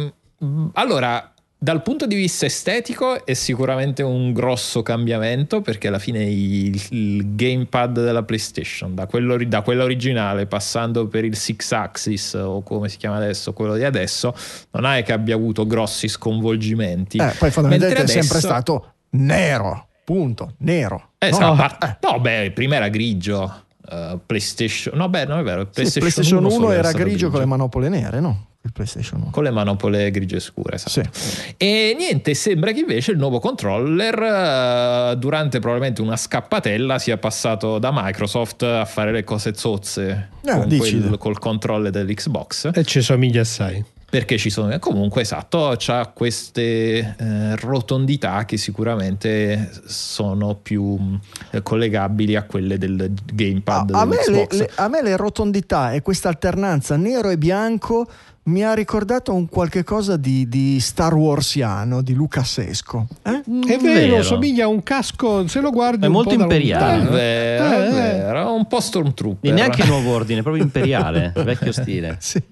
mh, allora, dal punto di vista estetico è sicuramente un grosso cambiamento, perché alla fine il, il gamepad della PlayStation, da quello, da quello originale passando per il Six Axis o come si chiama adesso, quello di adesso, non è che abbia avuto grossi sconvolgimenti. Eh, poi fondamentalmente Mentre è sempre adesso- stato nero, punto, nero. Eh, No, sa- no, par- eh. no, beh, prima era grigio. uh, PlayStation, no, beh, non è vero. Sì, PlayStation, PlayStation uno uno solo era stato grigio con le manopole nere, no? Il PlayStation uno. con le manopole grigie scure, esatto. Sì. E niente, sembra che invece il nuovo controller, eh, durante probabilmente una scappatella, sia passato da Microsoft a fare le cose zozze Eh, con dici. quel- col controller dell'Xbox. E ci somiglia assai. Perché ci sono comunque, esatto, c'ha queste eh, rotondità che sicuramente sono più eh, collegabili a quelle del gamepad A, a me le, dell'Xbox. le- a me le rotondità e questa alternanza nero e bianco mi ha ricordato un qualche cosa di, di Star Warsiano, di Lucasesco. Eh? È vero, somiglia a un casco, se lo guardi È un molto po' da imperiale. È lontano. vero, Eh, è eh. vero, un po' Stormtrooper. E neanche il nuovo ordine, proprio imperiale, vecchio stile. Sì,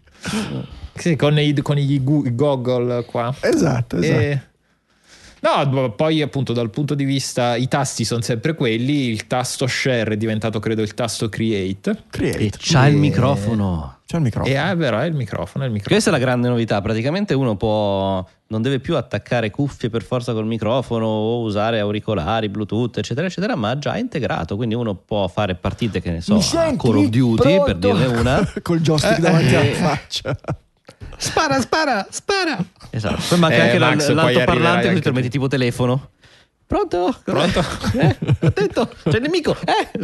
Sì, con i, con i gu- i goggle qua. esatto, esatto. E- No, poi appunto dal punto di vista, i tasti sono sempre quelli, il tasto share è diventato credo il tasto create. Create. E c'ha il E- microfono. C'è il microfono. E ah, è vero, è il microfono, è il microfono. Questa è la grande novità, praticamente uno può non deve più attaccare cuffie per forza col microfono o usare auricolari, Bluetooth, eccetera, eccetera, ma già integrato, quindi uno può fare partite, che ne so, Mi a senti? Call of Duty, Pronto? per dirne una. Col joystick Eh, davanti eh. alla faccia. Spara, spara, spara. Esatto. Poi manca Eh, anche Max, l'al- poi arriverai l'altoparlante, così anche te lo metti tu. tipo telefono. Pronto? Pronto? Eh, attento, c'è il nemico. Eh.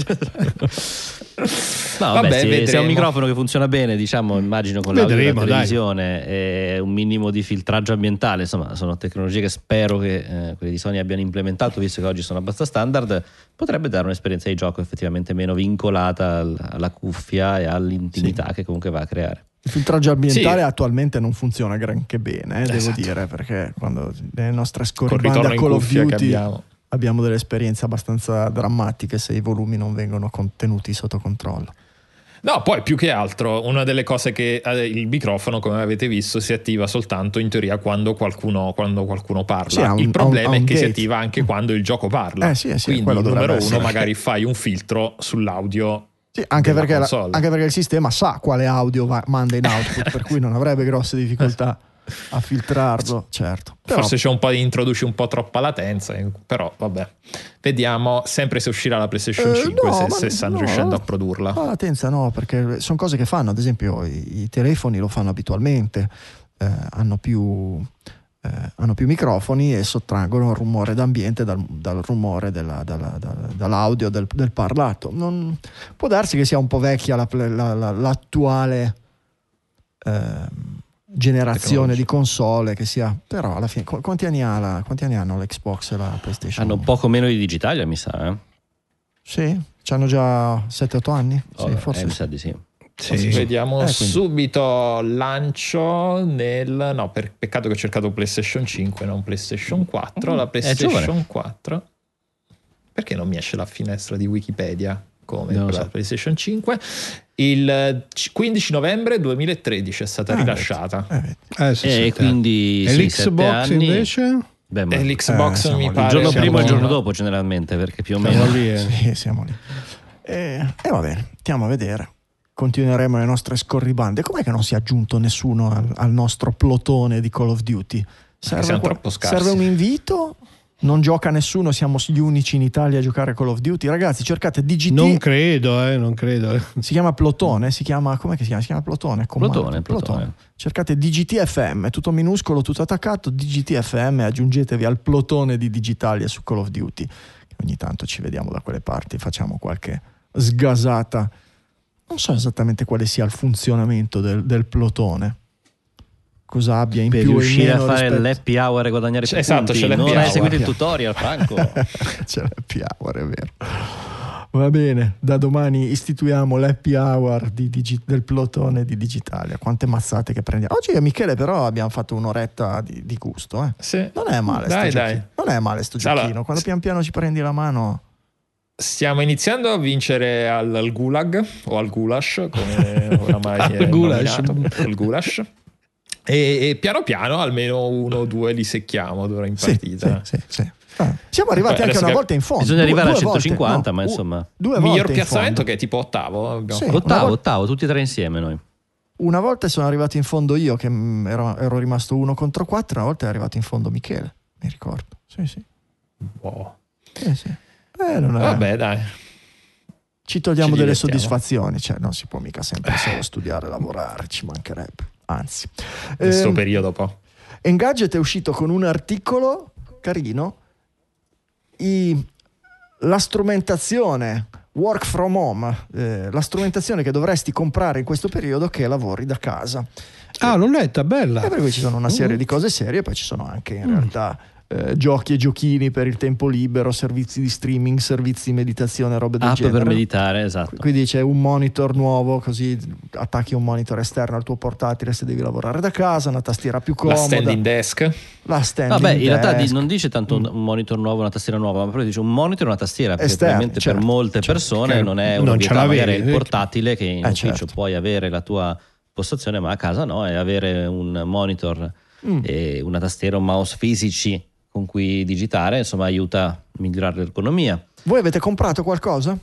No, Vabbè, vabbè, se, se è vedremo. un microfono che funziona bene, diciamo, immagino con l'audio Vedremo, della dai. televisione e un minimo di filtraggio ambientale, insomma, sono tecnologie che spero che eh, quelli di Sony abbiano implementato, visto che oggi sono abbastanza standard, potrebbe dare un'esperienza di gioco effettivamente meno vincolata al- alla cuffia e all'intimità che comunque va a creare. Il filtraggio ambientale Sì. attualmente non funziona granché bene, eh, devo Esatto. dire, perché quando nelle nostre Col scorribande ritorno a in Call of cuffia che Duty abbiamo. abbiamo delle esperienze abbastanza drammatiche se i volumi non vengono contenuti sotto controllo. No, poi più che altro, una delle cose che eh, il microfono, come avete visto, si attiva soltanto in teoria quando qualcuno, quando qualcuno parla. Sì, ha un- il problema ha un- ha è un che si gate. attiva anche quando il gioco parla. Eh, sì, eh, sì, Quindi, quello dovrebbe numero uno, essere. magari fai un filtro sull'audio. Sì, anche, della perché la- console. anche perché il sistema sa quale audio va- manda in output, per cui non avrebbe grosse difficoltà a filtrarlo, certo. Però, Forse c'è un po' di introduci un po' troppa latenza, eh, però vabbè. Vediamo sempre se uscirà la PlayStation Eh, cinque, no, se, ma se stanno no, riuscendo a no. produrla. la latenza no, perché sono cose che fanno, ad esempio i, i telefoni lo fanno abitualmente, eh, hanno più eh, hanno più microfoni e sottraggono il rumore d'ambiente dal, dal rumore della, dalla- dalla- dall'audio del, del parlato. Non, può darsi che sia un po' vecchia la, la- la- l'attuale ehm, generazione di console, che sia, però alla fine qu- quanti anni ha la, quanti anni hanno l'Xbox e la PlayStation? Hanno poco meno di digitale, mi sa, eh? Sì, hanno già sette otto anni. Sì, Oh, forse eh, mi sì. sa di sì. Sì. Vediamo Eh, quindi. subito lancio nel no, per, peccato che ho cercato PlayStation cinque, non PlayStation quattro. La giovane. PlayStation quattro perché non mi esce la finestra di Wikipedia come Non lo per la so. PlayStation cinque? Il quindici novembre duemilatredici è stata Ah, rilasciata. Eh, vedi. Eh, sì, E sette anni. quindi E sì, l'Xbox sette anni. invece? Beh, ma E l'Xbox Eh, siamo mi lì. pare il giorno siamo prima e il già- giorno dopo generalmente, perché più o meno Siamo lì, eh. Sì, siamo lì. E eh, va bene, andiamo a vedere. Continueremo le nostre scorribande. Com'è che non si è aggiunto nessuno al, al nostro plotone di Call of Duty? siamo qua- troppo scarsi. serve un invito? Non gioca nessuno, siamo gli unici in Italia a giocare a Call of Duty. Ragazzi, cercate D G T. Non credo, eh, non credo. eh. Si chiama Plotone, si chiama come si chiama? Si chiama Plotone, comando. Plotone, Plotone. Cercate D G T F M, tutto minuscolo, tutto attaccato, D G T F M, aggiungetevi al plotone di Digitalia su Call of Duty. Ogni tanto ci vediamo da quelle parti, facciamo qualche sgasata. Non so esattamente quale sia il funzionamento del, del plotone. Cosa abbia in per più e in riuscire a meno fare rispetto- l'happy hour e guadagnare più Esatto, punti. c'è l'happy non hai hour. seguito il tutorial, Franco. C'è l'happy hour, è vero. Va bene, da domani istituiamo l'happy hour di digi- del plotone di Digitalia. Quante mazzate che prendiamo. Oggi io e Michele però abbiamo fatto un'oretta di, di gusto. Eh. Sì. Non è male sto Dai, dai. giochino. Non è male sto Allora, giochino. Quando pian piano ci prendi la mano... Stiamo iniziando a vincere al, al Gulag o al Gulash, come oramai è Al Gulash. nominato, al Gulash. E, e piano piano almeno uno o due li secchiamo d'ora in Sì, partita. sì, sì, sì. Ah, siamo arrivati Poi anche adesso una che- volta in fondo. Bisogna Due- arrivare a due volte, centocinquanta, no, ma u- insomma. Due Miglior volte in piazzamento fondo. che è tipo ottavo. abbiamo Sì. fatto. Ottavo, Una vol- ottavo, tutti e tre insieme noi. Una volta sono arrivato in fondo io, che mm, ero, ero rimasto uno contro quattro, una volta è arrivato in fondo Michele, mi ricordo. Sì, sì. Boh. Eh, sì. Eh, non è- Vabbè, dai. Ci togliamo Ci delle divertiamo. soddisfazioni, cioè non si può mica sempre solo studiare, lavorare, ci mancherebbe. Anzi. In questo Ehm, periodo poi. Engadget è uscito con un articolo carino. I- la strumentazione work from home, eh, la strumentazione che dovresti comprare in questo periodo che lavori da casa. Ah, l'ho letta, bella. E per cui ci sono una serie Mm. di cose serie, poi ci sono anche in realtà eh, giochi e giochini per il tempo libero, servizi di streaming, servizi di meditazione, robe del App genere. per meditare, esatto. Quindi c'è un monitor nuovo, così attacchi un monitor esterno al tuo portatile se devi lavorare da casa, una tastiera più La comoda. standing desk. La standing Vabbè, in realtà desk. di- non dice tanto un un monitor nuovo, una tastiera nuova, ma proprio dice un monitor e una tastiera, perché Esterni, probabilmente certo, per molte certo, persone che non è non una ce novità, l'avevi, magari è il eh, portatile che in Eh, ufficio certo. puoi avere la tua postazione, ma a casa no, e avere un monitor Mm. e una tastiera, un mouse fisici con cui digitare, insomma aiuta a migliorare l'ergonomia. Voi avete comprato qualcosa?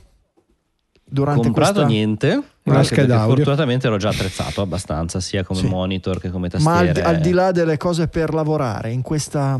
Durante Comprato questa... niente, Una anche scheda perché audio. fortunatamente ero già attrezzato abbastanza, sia come Sì. monitor che come Ma al, tastiere. al di là delle cose per lavorare, in questa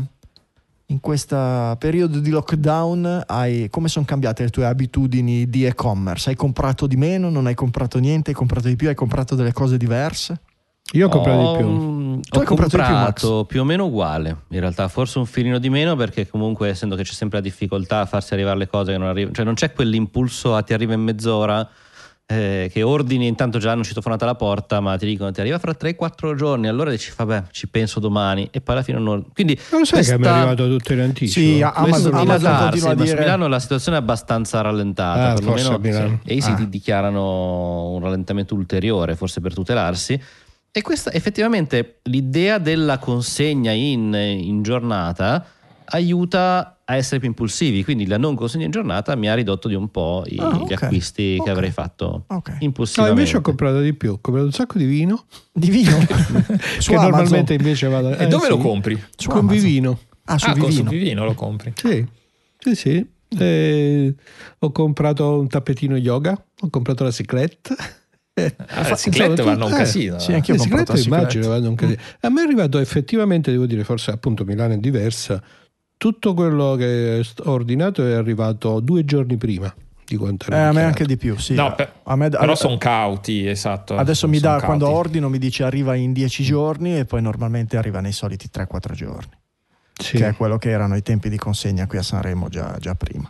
in questo periodo di lockdown, hai, come sono cambiate le tue abitudini di e-commerce? Hai comprato di meno? Non hai comprato niente? Hai comprato di più? Hai comprato delle cose diverse? Io ho comprato Ho- di più. mm, Tu Ho hai comprato di più, comprato Max? più o meno uguale, in realtà forse un filino di meno, perché comunque essendo che c'è sempre la difficoltà a farsi arrivare le cose che non arrivano, cioè non c'è quell'impulso a ti arriva in mezz'ora, eh, che ordini intanto già hanno citofonata la porta, ma ti dicono ti arriva fra tre quattro giorni, allora dici vabbè ci penso domani e poi alla fine non... Quindi Non lo sai questa- che mi è arrivato tutto in anticipo? Sì, a- questo Amazon, di Amazon Natarsi, continua a ma su dire... Milano la situazione è abbastanza rallentata, Ah, perlomeno forse a Milano. e i siti Ah. dichiarano un rallentamento ulteriore, forse per tutelarsi. E questa effettivamente l'idea della consegna in, in giornata aiuta a essere più impulsivi, quindi la non consegna in giornata mi ha ridotto di un po' i- Ah, ok. gli acquisti Ok. che avrei fatto Ok. No, impulsivamente. invece ho comprato di più. Ho comprato un sacco di vino. Di vino? Su che Amazon? normalmente invece vado. E eh, dove sì, lo compri? Su Con Amazon. Vivino. Ah, su ah, con su Vivino. Vivino lo compri. Sì, sì, sì. Eh, ho comprato un tappetino yoga. Ho comprato la cyclette. Eh, Ah, fa- le ciclette insomma, vanno un eh, casino. sì, anche io ho le comprato la ciclette immagino cyclette. vanno un casino. A me è arrivato effettivamente, devo dire, forse appunto Milano è diversa. Tutto quello che ho ordinato è arrivato due giorni prima di quanto Eh, era a me dichiarato. anche di più, sì. No, per- a me, però a- sono cauti, esatto. Adesso mi son dà, quando cauti. ordino mi dice arriva in dieci giorni e poi normalmente arriva nei soliti tre quattro giorni, Sì. che è quello che erano i tempi di consegna qui a Sanremo già, già prima.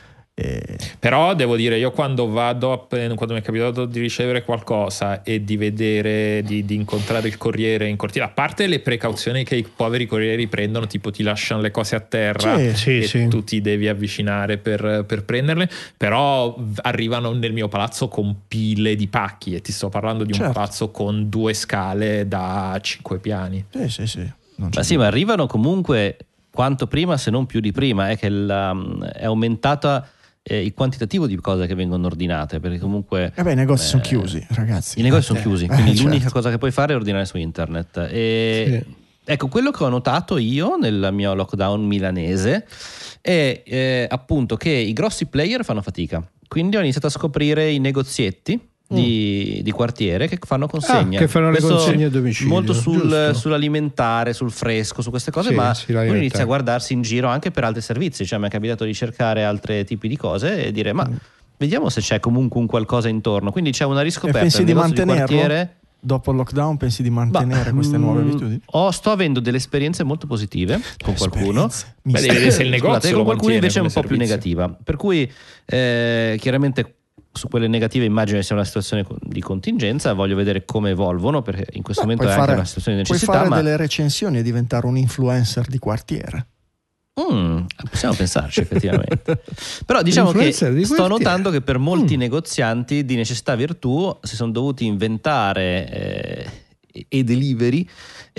E... Però devo dire, io quando vado, appena- quando mi è capitato di ricevere qualcosa e di vedere, di, di incontrare il corriere in cortile, a parte le precauzioni che i poveri corrieri prendono, tipo ti lasciano le cose a terra Sì, sì, e sì. tu ti devi avvicinare per, per prenderle, però arrivano nel mio palazzo con pile di pacchi e ti sto parlando di un Certo. palazzo con due scale da cinque piani. Sì, sì, sì. Non c'è Ma sì, ma arrivano comunque quanto prima, se non più di prima, è che la- è aumentata eh, il quantitativo di cose che vengono ordinate, perché comunque eh beh, i negozi eh, sono chiusi, ragazzi. I negozi sono Eh, chiusi, eh, quindi certo. l'unica cosa che puoi fare è ordinare su internet. E Sì. ecco, quello che ho notato io nel mio lockdown milanese è eh, appunto che i grossi player fanno fatica. Quindi ho iniziato a scoprire i negozietti di, di quartiere che fanno consegna. Ah, che fanno le Questo consegne a domicilio, molto sul, giusto. sull'alimentare, sul fresco, su queste cose, Sì, ma sì, uno l'alimentare. inizia a guardarsi in giro anche per altri servizi. Cioè mi è capitato di cercare altri tipi di cose e dire ma vediamo se c'è comunque un qualcosa intorno. Quindi c'è una E riscoperta pensi nel di negozio di mantenerlo? quartiere. Dopo il lockdown pensi di mantenere Ma, queste mm, nuove abitudini? Ho, sto avendo delle esperienze molto positive con qualcuno. Esperienze. Beh, Mi- devi vedere se il Scusate, negozio con lo qualcuno mantiene invece è un come po' più servizio. negativa. Per cui eh, chiaramente su quelle negative immagino che sia una situazione di contingenza. Voglio vedere come evolvono, perché in questo Beh, momento è puoi anche fare- una situazione di puoi necessità. fare Ma delle recensioni e diventare un influencer di quartiere. Mm, possiamo pensarci effettivamente. Però diciamo che Influencer di sto quartiere. notando che per molti Mm. negozianti di necessità virtù si sono dovuti inventare eh, e delivery.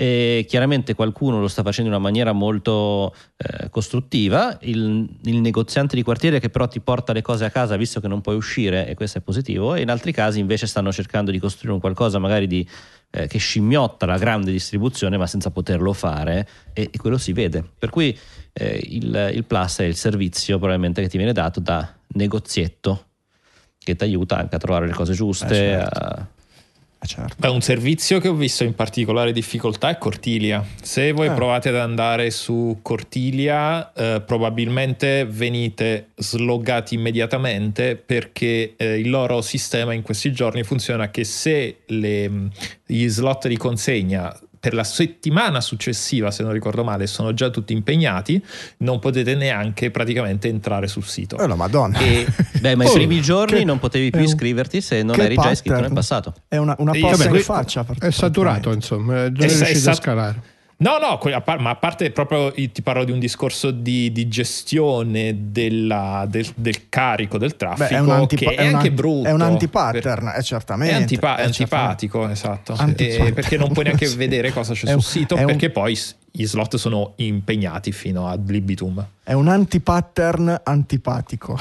E chiaramente qualcuno lo sta facendo in una maniera molto eh, costruttiva. Il, il negoziante di quartiere che però ti porta le cose a casa visto che non puoi uscire, e questo è positivo. E in altri casi invece stanno cercando di costruire un qualcosa magari di eh, che scimmiotta la grande distribuzione ma senza poterlo fare, e, e quello si vede. Per cui eh, il, il plus è il servizio probabilmente che ti viene dato da negozietto, che ti aiuta anche a trovare le cose giuste. Eh, certo. a... Eh, certo. Beh, un servizio che ho visto in particolare difficoltà è Cortilia. Se voi Eh. provate ad andare su Cortilia, eh, probabilmente venite sloggati immediatamente, perché eh, il loro sistema in questi giorni funziona che se le, gli slot di consegna per la settimana successiva, se non ricordo male, sono già tutti impegnati, non potete neanche praticamente entrare sul sito. Eh, la Madonna. E Beh, ma Oh, i primi giorni che- non potevi più è un- iscriverti se non che eri già iscritto pattern. nel passato. È una, una Sì, posta vabbè, in qui- faccia. È saturato, insomma, non è E sei riuscito a sat- scalare. No, no, que- a par- ma a parte proprio io ti parlo di un discorso di, di gestione della- del, del carico del traffico, Beh, è un antipa- che è, è un anche anti- brutto. è un antipattern, Per- è certamente. È, antipa- è è antipatico, esatto. Antipattern. Eh, perché non puoi neanche Sì. vedere cosa c'è È un- sul sito, è un- perché poi s- gli slot sono impegnati fino ad libitum. È un antipattern antipatico.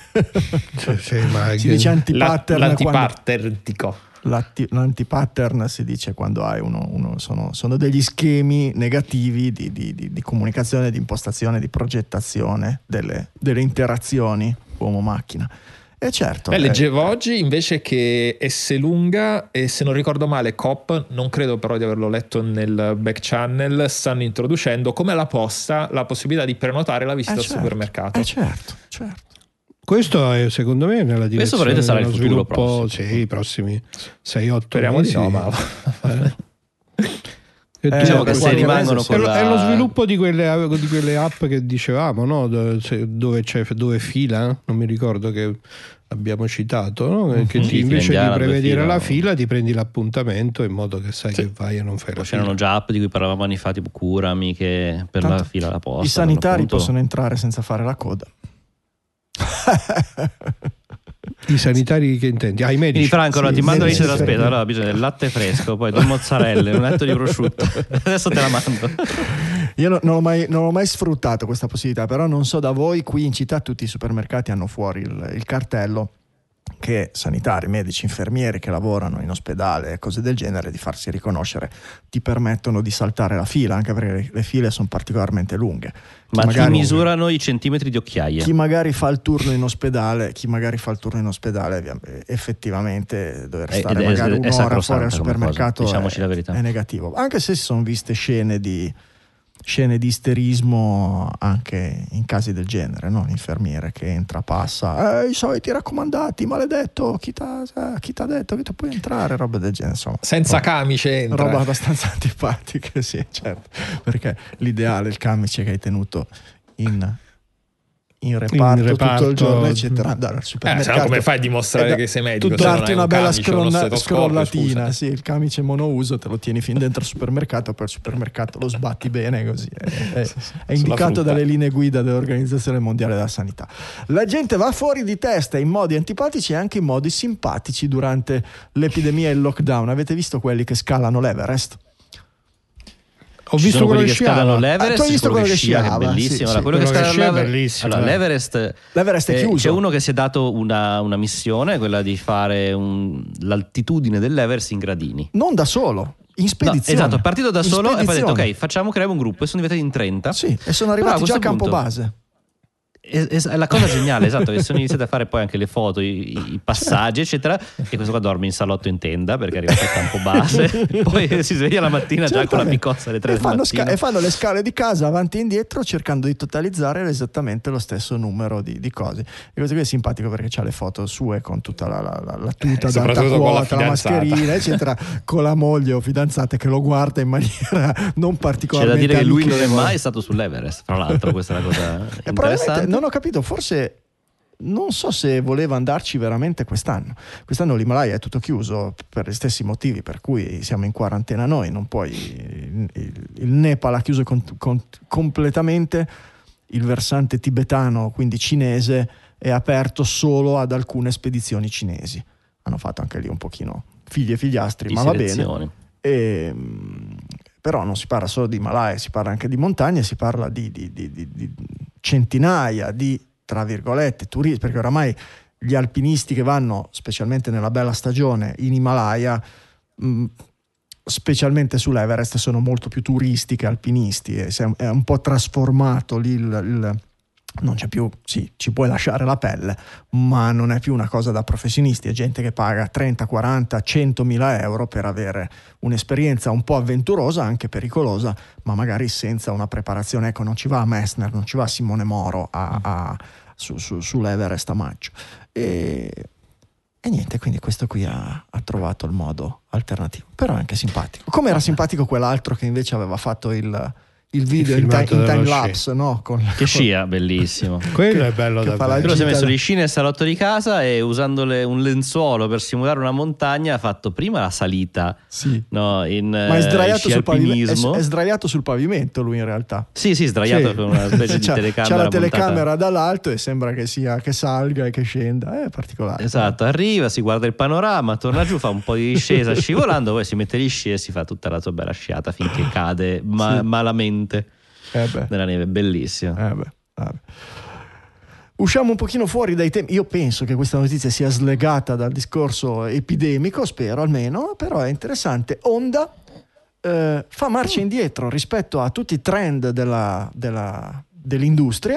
Sì, sì, ma Si che- dice La- antipattern quando, L'antipatternico. l'atti- l'antipattern si dice quando hai uno, uno sono, sono degli schemi negativi di, di- di- di comunicazione, di impostazione, di progettazione delle, delle interazioni uomo-macchina. E certo, Beh, eh, leggevo oggi invece che Esselunga e, se non ricordo male, Coop, non credo però di averlo letto nel back channel, stanno introducendo come la posta la possibilità di prenotare la eh, visita al certo, supermercato. eh, certo, certo. Questo è secondo me nella direzione probabilmente sarà il dello futuro sviluppo, prossimo. sì, i prossimi sei otto Speriamo mesi. di no, ma Eh. E tu- Diciamo che se qualche rimangono mese- con è, lo- la- è lo sviluppo di quelle, di quelle app che dicevamo, no? Dove, se- dove c'è dove fila, non mi ricordo che abbiamo citato, no? Che Sì, ti, invece fila indiana, di dove prevedere fila, la no? fila ti prendi l'appuntamento in modo che sai che vai e non fai la Poi fila. c'erano già app di cui parlavamo anni fa, tipo Curami, che per Tanto la fila alla posta. I sanitari appunto- possono entrare senza fare la coda. I sanitari che intendi? Ah, i medici. Quindi Franco, allora, Sì, ti mando la sì, lista della sì, spesa. sì. Allora ho bisogno del latte fresco, poi due mozzarelle, un letto di prosciutto. Adesso te la mando. Io no- non, ho mai, non ho mai sfruttato questa possibilità, però non so da voi, qui in città tutti i supermercati hanno fuori il, il cartello che sanitari, medici, infermieri che lavorano in ospedale e cose del genere, di farsi riconoscere, ti permettono di saltare la fila, anche perché le, le file sono particolarmente lunghe. Chi Ma ti magari- misurano i centimetri di occhiaie. Chi magari fa il turno in ospedale, chi magari fa il turno in ospedale, via- effettivamente dover È- stare ed è- magari è un'ora sacrosanta fuori al come supermercato cosa, diciamoci è, la verità. è negativo. Anche se si sono viste scene di scene di isterismo anche in casi del genere, no? L'infermiere che entra, passa, eh, i soliti raccomandati, maledetto, chi t'ha eh, chi t'ha detto che tu puoi entrare, roba del genere, insomma. Senza Roba- camice entra. Roba abbastanza antipatica, sì, certo, perché l'ideale è il camice che hai tenuto in, in, reparto, In reparto. tutto il giorno, eccetera, andare al Eh, supermercato. se no come fai a dimostrare e da- che sei medico? tu Se non darti hai una un bella camice, uno scrolla- stetoscopio, scrollatina, scusa. sì, il camice monouso te lo tieni fin dentro il supermercato, poi il supermercato lo sbatti bene così. È, è- è Sulla indicato frutta. dalle linee guida dell'Organizzazione Mondiale della Sanità. La gente va fuori di testa in modi antipatici e anche in modi simpatici durante l'epidemia e il lockdown. Avete visto quelli che scalano l'Everest? Ho Ci visto sono quello quelli che che scalano sciava. l'Everest, Ah, tu hai visto quello quello che che scia, che è sciava? bellissimo. Sì, Allora, sì, quello che quello che scala scia è l'Ever- bellissimo. allora, eh. l'Everest, L'Everest è eh, chiuso. c'è uno che si è dato una, una missione, quella di fare un- l'altitudine dell'Everest in gradini. Non da solo, in No, spedizione. esatto, è partito da In solo e poi ha detto spedizione. ok, facciamo, creiamo un gruppo e sono diventati in trenta. Sì, e sono Però arrivati già a questo campo punto- base. Es- es- È la cosa geniale, esatto, che sono iniziati a fare poi anche le foto, i, i passaggi, eccetera. E questo qua dorme in salotto in tenda perché è arrivato al campo base. Poi si sveglia la mattina già con la Certamente. picozza alle tre e del fanno, mattino. sca- e fanno le scale di casa avanti e indietro cercando di totalizzare esattamente lo stesso numero di, di cose. E questo qui è simpatico perché c'ha le foto sue con tutta la, la, la, la tuta Eh, d'alta soprattutto con la quota, la fidanzata. mascherina, eccetera, con la moglie o fidanzata che lo guarda in maniera non C'è da particolarmente dire che lui non è amichevole. mai stato sull'Everest, fra l'altro, questa è la cosa E probabilmente interessante. non ho capito, forse non so se voleva andarci veramente quest'anno. Quest'anno l'Himalaya è tutto chiuso per gli stessi motivi per cui siamo in quarantena noi, non puoi, il, il- il Nepal ha chiuso con- con- completamente, il versante tibetano, quindi cinese, è aperto solo ad alcune spedizioni cinesi. Hanno fatto anche lì un pochino figli e figliastri, Di ma va selezioni. bene. E, mh, però non si parla solo di Himalaya, si parla anche di montagne, si parla di, di- di- di- di centinaia di, tra virgolette, turisti, perché oramai gli alpinisti che vanno, specialmente nella bella stagione, in Himalaya, mh, specialmente sull'Everest, sono molto più turisti che alpinisti, e se- è un po' trasformato lì il, il- non c'è più, sì, ci puoi lasciare la pelle, ma non è più una cosa da professionisti, è gente che paga trenta, quaranta, centomila euro per avere un'esperienza un po' avventurosa, anche pericolosa, ma magari senza una preparazione. Ecco, non ci va a Messner, non ci va Simone Moro a, a- su, su- sull'Everest a maggio. E, e niente, quindi questo qui ha, ha trovato il modo alternativo, però è anche simpatico. Come era simpatico quell'altro che invece aveva fatto il, il video Il in, ti- filmato in dello time sci. lapse, no? Con, Che scia, bellissimo. Quello è bello che fa davvero. la Quello si è gita messo da- gli sci nel salotto di casa e usandole un lenzuolo per simulare una montagna ha fatto prima la salita, Sì. no, in Ma è sdraiato, sci sul pavimento, alpinismo. è, è sdraiato sul pavimento lui in realtà. Sì, sì, sdraiato Sì. con una specie di C'ha, telecamera c'ha la montata. telecamera dall'alto e sembra che sia che salga e che scenda, è particolare. Esatto, arriva, si guarda il panorama, torna giù, fa un po' di discesa scivolando, poi si mette gli sci e si fa tutta la sua bella sciata finché cade ma- Sì. malamente Eh beh, nella neve, bellissimo. eh beh, vabbè. Usciamo un pochino fuori dai temi. Io penso che questa notizia sia slegata dal discorso epidemico, spero almeno, però è interessante. Honda eh, fa marcia indietro rispetto a tutti i trend della- della- dell'industria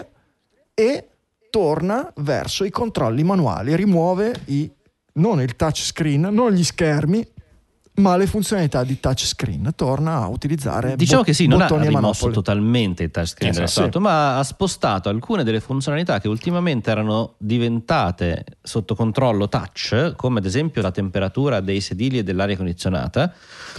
e torna verso i controlli manuali, rimuove i, non il touchscreen, non gli schermi, ma le funzionalità di touchscreen, torna a utilizzare Diciamo bot- che sì, non ha bottoni e rimosso manopole. totalmente il touchscreen Esatto, del salotto, ma ha spostato alcune delle funzionalità che ultimamente erano diventate sotto controllo touch, come ad esempio la temperatura dei sedili e dell'aria condizionata,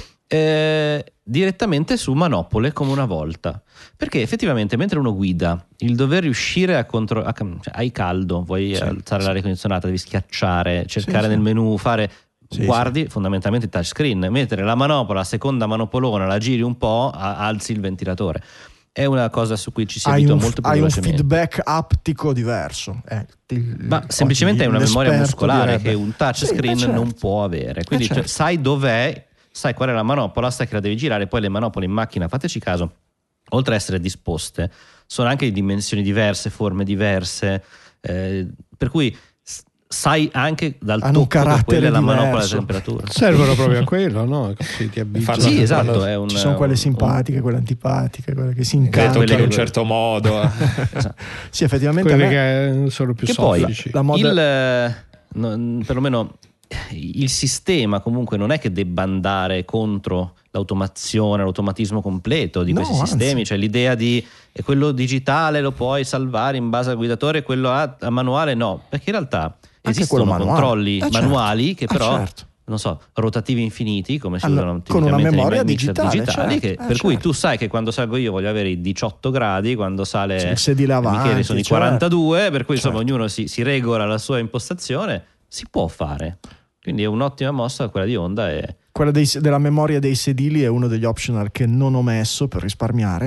eh, direttamente su manopole come una volta. Perché effettivamente mentre uno guida, il dover riuscire a controllare, cioè, hai caldo, vuoi Sì, alzare sì. l'aria condizionata, devi schiacciare, cercare Sì, nel sì. menu, fare... Sì, guardi fondamentalmente il touchscreen, mettere la manopola, la seconda manopolona, la giri un po', a- alzi il ventilatore. È una cosa su cui ci si Hai abitua un, molto più hai un velocemente. feedback aptico diverso. Eh, il- Ma semplicemente è una l'esperto memoria muscolare direbbe. che un touchscreen Sì, eh, certo. non può avere. Quindi Eh, certo. cioè, sai dov'è, sai qual è la manopola, sai che la devi girare. Poi le manopole in macchina, fateci caso, oltre a essere disposte, sono anche di dimensioni diverse, forme diverse, eh, per cui s- sai anche dal Hanno un tocco che carattere quella è la manopola diverso. della temperatura. Servono proprio a quello, no? Così ti abitui. Fanno- Sì, esatto, fanno- è un, Ci sono quelle un- simpatiche, quelle antipatiche, quelle che si detto incantano. che in un certo modo. Esatto. Sì, effettivamente a Quelle me- che sono più Che poi soffici. la moda- il, eh, no, perlomeno il sistema comunque non è che debba andare contro l'automazione, l'automatismo completo di No, questi anzi. sistemi, cioè l'idea di e quello digitale lo puoi salvare in base al guidatore, quello a, a manuale no, perché in realtà Anche esistono quello manuale. controlli Eh, certo. manuali che Eh, però certo. non so, rotativi infiniti come si Hanno- usano con una tipicamente nei memoria mixer digitale, digitali, certo, che- eh, per cui certo. tu sai che quando salgo io voglio avere i diciotto gradi, quando sale Sì, il sedile avanti, Michele sono i certo. quarantadue, per cui insomma Certo. ognuno si, si regola la sua impostazione, si può fare. Quindi è un'ottima mossa quella di Honda e Quella dei- della memoria dei sedili è uno degli optional che non ho messo per risparmiare,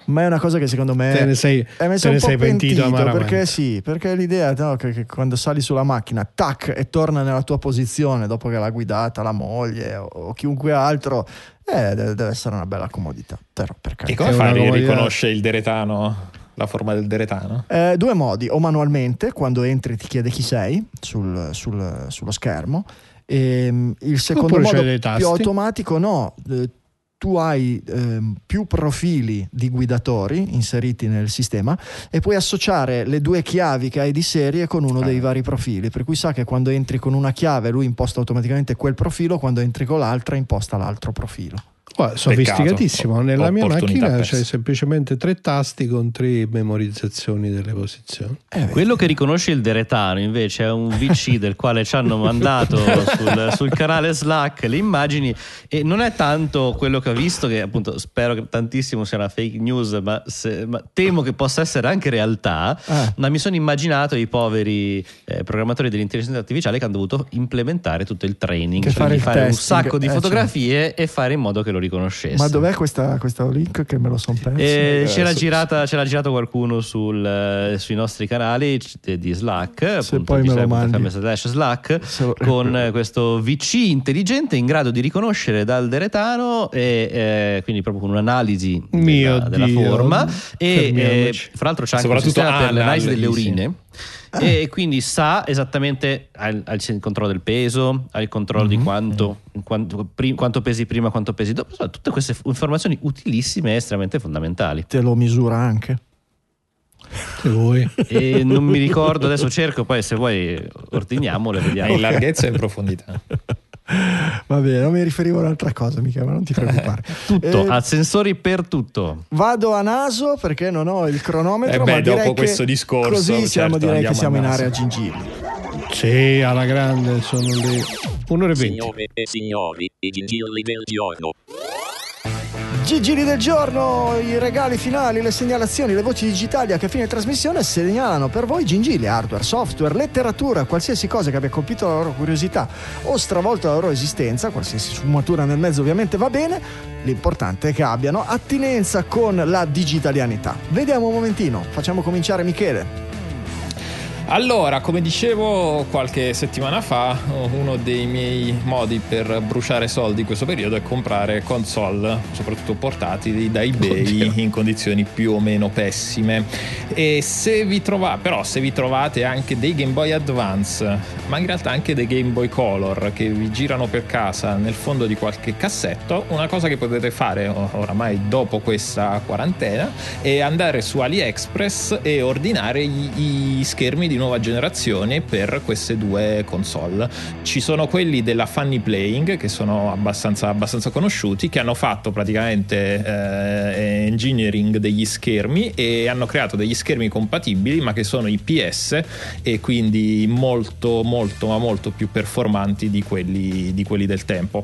Ma è una cosa che secondo me te ne sei, è messo te un ne po' sei pentito, pentito, amaramente. perché sì, perché l'idea no, che, che quando sali sulla macchina tac e torna nella tua posizione dopo che l'ha guidata la moglie o, o chiunque altro, eh, deve, deve essere una bella comodità. Però per E carità. come È fa a una comodità. riconoscere il deretano, la forma del deretano? Eh, due modi, o manualmente quando entri ti chiede chi sei sul, sul- sullo schermo, e il secondo Oppure c'hai modo dei tasti. più automatico no, eh, tu hai ehm, più profili di guidatori inseriti nel sistema e puoi associare le due chiavi che hai di serie con uno dei vari profili, per cui sa che quando entri con una chiave lui imposta automaticamente quel profilo, quando entri con l'altra imposta l'altro profilo. Guarda, sofisticatissimo. Peccato. Nella mia Opportunità macchina persa. c'è semplicemente tre tasti con tre memorizzazioni delle posizioni. Eh, Quello che riconosce il deretano invece è un V C del quale ci hanno mandato sul, sul canale Slack le immagini, e non è tanto quello che ho visto, che appunto spero che tantissimo sia una fake news, ma, se, ma temo che possa essere anche realtà. Eh. Ma mi sono immaginato i poveri eh, programmatori dell'intelligenza artificiale che hanno dovuto implementare tutto il training, Che cioè fare di il fare un testing, sacco di eh, fotografie e fare in modo che lo riconoscesse. Ma dov'è questa, questo link che me lo son perso? Eh, Eh, ce, l'ha su- girata, ce l'ha girato qualcuno sul, eh, sui nostri canali c- di Slack, Se appunto, poi me lo g sei punto f m mandi. slash Slack, Se lo- con eh, questo V C intelligente in grado di riconoscere dal deretano, e eh, quindi proprio con un'analisi Mio della, della Dio. forma, e eh, Fermiamoci. fra l'altro c'è anche un Soprattutto sistema per l'analisi delle analisi. urine. E quindi sa esattamente, ha il, ha il controllo del peso, ha il controllo di quanto, quanto, pri- quanto pesi prima, quanto pesi dopo, insomma, tutte queste f- informazioni utilissime e estremamente fondamentali. Te lo misura anche. Se vuoi. E non mi ricordo, adesso cerco, poi se vuoi ordiniamole, vediamo. In larghezza e in profondità. Va bene, non mi riferivo a un'altra cosa, Michele, ma non ti preoccupare. Tutto, Eh, ha sensori per tutto. Vado a naso perché non ho il cronometro, Eh beh, ma direi dopo che questo discorso, così siamo, certo, direi che andiamo siamo a in naso. area gingilli. Sì, alla grande, sono le un'ora e venti. Signore e signori, i gingilli del giorno. Gigili del giorno, i regali finali, le segnalazioni, le voci digitali a che fine trasmissione segnalano per voi gingilli, hardware, software, letteratura, qualsiasi cosa che abbia colpito la loro curiosità o stravolto la loro esistenza, qualsiasi sfumatura nel mezzo ovviamente va bene, l'importante è che abbiano attinenza con la digitalianità. Vediamo un momentino, facciamo cominciare Michele. Allora, come dicevo qualche settimana fa, uno dei miei modi per bruciare soldi in questo periodo è comprare console, soprattutto portatili, da eBay Oddio. in condizioni più o meno pessime. E se vi trovate, però se vi trovate anche dei Game Boy Advance, ma in realtà anche dei Game Boy Color che vi girano per casa nel fondo di qualche cassetto, una cosa che potete fare oramai dopo questa quarantena è andare su AliExpress e ordinare i, i schermi di nuova generazione per queste due console. Ci sono quelli della Funny Playing, che sono abbastanza, abbastanza conosciuti, che hanno fatto praticamente eh, engineering degli schermi e hanno creato degli schermi compatibili, ma che sono I P S e quindi molto molto ma molto più performanti di quelli, di quelli del tempo.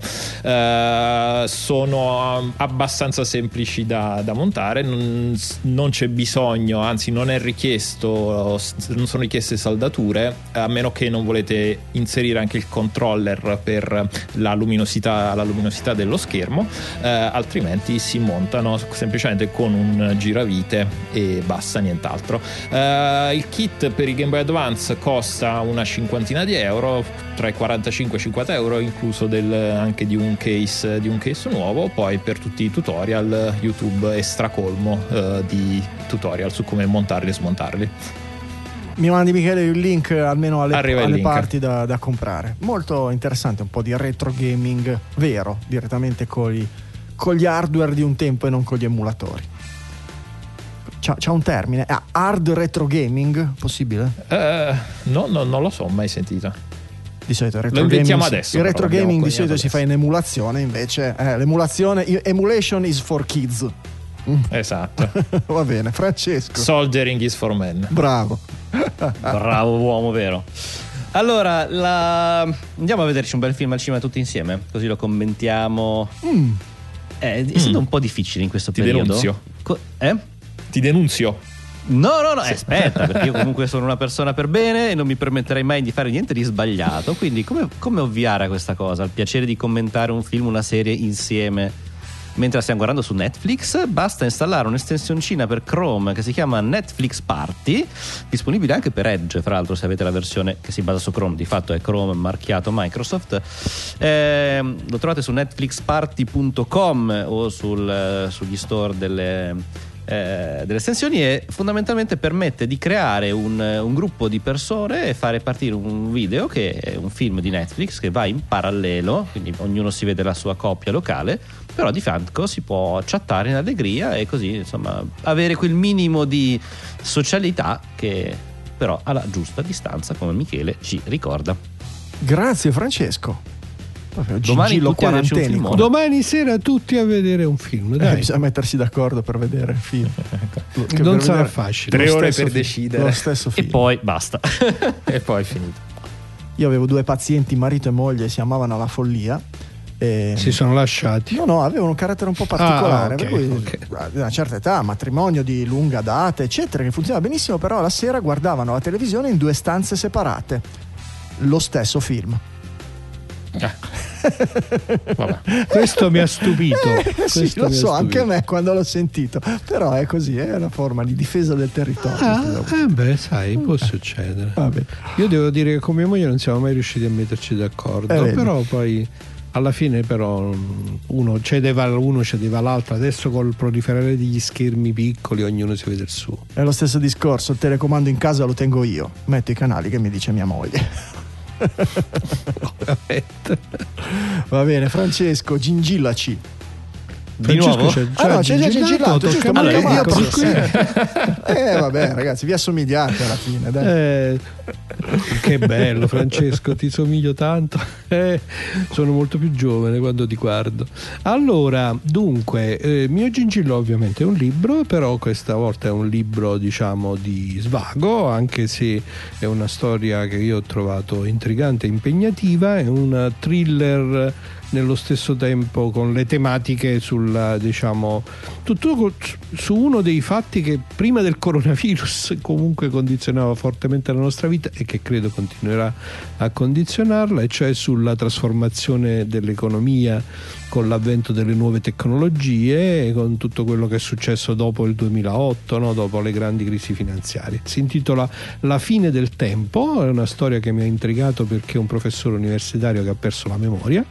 Eh, sono abbastanza semplici da, da montare, non, non c'è bisogno, anzi non è richiesto, non sono richieste saldature, a meno che non volete inserire anche il controller per la luminosità, la luminosità dello schermo, eh, altrimenti si montano semplicemente con un giravite e basta, nient'altro. Eh, il kit per i Game Boy Advance costa una cinquantina di euro, tra i quarantacinque e i cinquanta euro, incluso del, anche di un case di un case nuovo. Poi per tutti i tutorial YouTube è stracolmo eh, di tutorial su come montarli e smontarli. Mi mandi Michele il link almeno alle, Arriva il alle link. parti da, da comprare. Molto interessante, un po' di retro gaming vero, direttamente con gli, con gli hardware di un tempo e non con gli emulatori. C'ha, c'ha un termine? Ah, hard retro gaming, possibile? Eh, no, no, non lo so, mai sentito. Di solito il retro Lo inventiamo gaming, adesso, il però, retro l'abbiamo gaming di coniato solito si fa in emulazione, invece eh, l'emulazione, emulation is for kids. Esatto. Va bene, Francesco. Soldering is for men. Bravo. Bravo uomo, vero? Allora, la... andiamo a vederci un bel film al cinema tutti insieme, così lo commentiamo. Mm. Eh, è stato un po' difficile in questo Ti periodo. denunzio. Co- eh? Ti denunzio. No, no, no, eh, aspetta, perché io comunque sono una persona per bene e non mi permetterei mai di fare niente di sbagliato. Quindi come, come ovviare a questa cosa? Al piacere di commentare un film, una serie insieme mentre la stiamo guardando su Netflix, basta installare un'estensioncina per Chrome che si chiama Netflix Party, disponibile anche per Edge, fra l'altro, se avete la versione che si basa su Chrome. Di fatto è Chrome marchiato Microsoft. Eh, lo trovate su netflix party punto com o sul, sugli store delle Eh, delle estensioni, e fondamentalmente permette di creare un, un gruppo di persone e fare partire un video che è un film di Netflix che va in parallelo, quindi ognuno si vede la sua coppia locale, però di fianco si può chattare in allegria e così, insomma, avere quel minimo di socialità che però alla giusta distanza, come Michele ci ricorda. Grazie Francesco. Domani Gigillo tutti a vederci un quarantenico. filmone. Domani sera tutti a vedere un film, Eh, dai. bisogna mettersi d'accordo per vedere il film. Che Non per sarà vedere facile. Tre lo ore stesso per film, decidere. lo stesso E film. poi basta. E poi è finito. Io avevo due pazienti, marito e moglie, si amavano alla follia. E... Si sono lasciati. No, no, avevano un carattere un po' particolare, Ah, ok, per cui ok. ad una certa età, matrimonio di lunga data, eccetera, che funzionava benissimo, però la sera guardavano la televisione in due stanze separate, lo stesso film. Vabbè. Questo mi ha stupito. Eh, sì, Questo lo mi ha so, anche stupito. a me quando l'ho sentito, però è così, è una forma di difesa del territorio. Ah, eh beh, sai, può succedere. Vabbè. Io devo dire che con mia moglie non siamo mai riusciti a metterci d'accordo, Eh, vedi. però poi alla fine però uno cedeva uno cedeva l'altro. Adesso col proliferare degli schermi piccoli ognuno si vede il suo. È lo stesso discorso, il telecomando in casa lo tengo io, metto i canali che mi dice mia moglie. Ovviamente. Va bene, Francesco, gingillaci. Di nuovo? C'è, Ah no, c'è già gingillato, gingillato, giusto, tocca a me. manca Allora, Marco. io qui- Eh vabbè ragazzi, vi assomigliate alla fine, dai. Eh, che bello Francesco, ti somiglio tanto. Eh, sono molto più giovane quando ti guardo. Allora, dunque, eh, Mio Gingillo ovviamente è un libro, però questa volta è un libro, diciamo, di svago, anche se è una storia che io ho trovato intrigante e impegnativa. È un thriller nello stesso tempo con le tematiche sulla, diciamo, tutto su uno dei fatti che prima del coronavirus comunque condizionava fortemente la nostra vita e che credo continuerà a condizionarla, e cioè sulla trasformazione dell'economia con l'avvento delle nuove tecnologie e con tutto quello che è successo dopo il duemilaotto, no? Dopo le grandi crisi finanziarie. Si intitola La fine del tempo, è una storia che mi ha intrigato perché è un professore universitario che ha perso la memoria.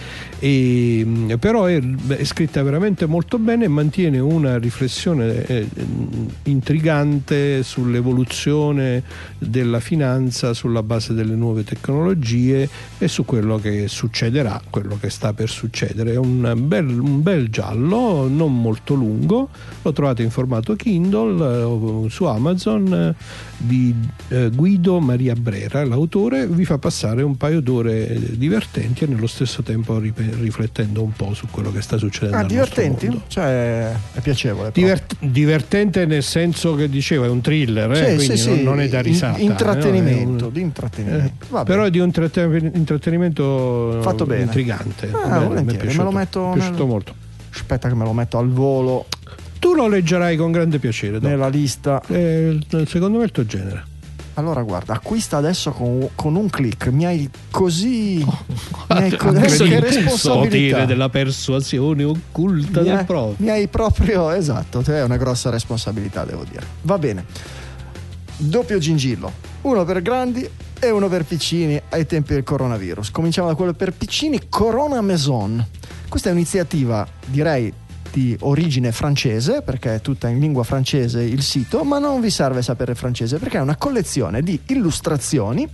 E, però è, è scritta veramente molto bene e mantiene una riflessione eh, intrigante sull'evoluzione della finanza sulla base delle nuove tecnologie e su quello che succederà, quello che sta per succedere. È un bel, un bel giallo, non molto lungo, lo trovate in formato Kindle eh, su Amazon, eh, di eh, Guido Maria Brera, l'autore. Vi fa passare un paio d'ore divertenti e nello stesso tempo rip- riflettendo un po' su quello che sta succedendo Ah, nel nostro divertenti? mondo. Cioè è piacevole. proprio. Divert- divertente nel senso che dicevo è un thriller, eh, Sì, quindi sì, non, sì, non è da risata, in- intrattenimento, no? È un- di intrattenimento. eh, Vabbè. però è di un tratte- intrattenimento Fatto bene. intrigante. Ah, Bene, mi è volentieri, me piaciuto, lo metto mi è piaciuto nel- molto. Aspetta che me lo metto al volo Tu lo leggerai con grande piacere dopo. nella lista. Eh, secondo me è il tuo genere. Allora guarda, acquista adesso con, con un click. Mi hai così mi hai co- Incredibile. adesso che Potere responsabilità. della persuasione occulta mi del hai, prof. mi hai proprio esatto, te è una grossa responsabilità, devo dire. Va bene. Doppio gingillo, uno per grandi e uno per piccini ai tempi del coronavirus. Cominciamo da quello per piccini, Corona Maison. Questa è un'iniziativa, direi, di origine francese, perché è tutta in lingua francese il sito, ma non vi serve sapere il francese perché è una collezione di illustrazioni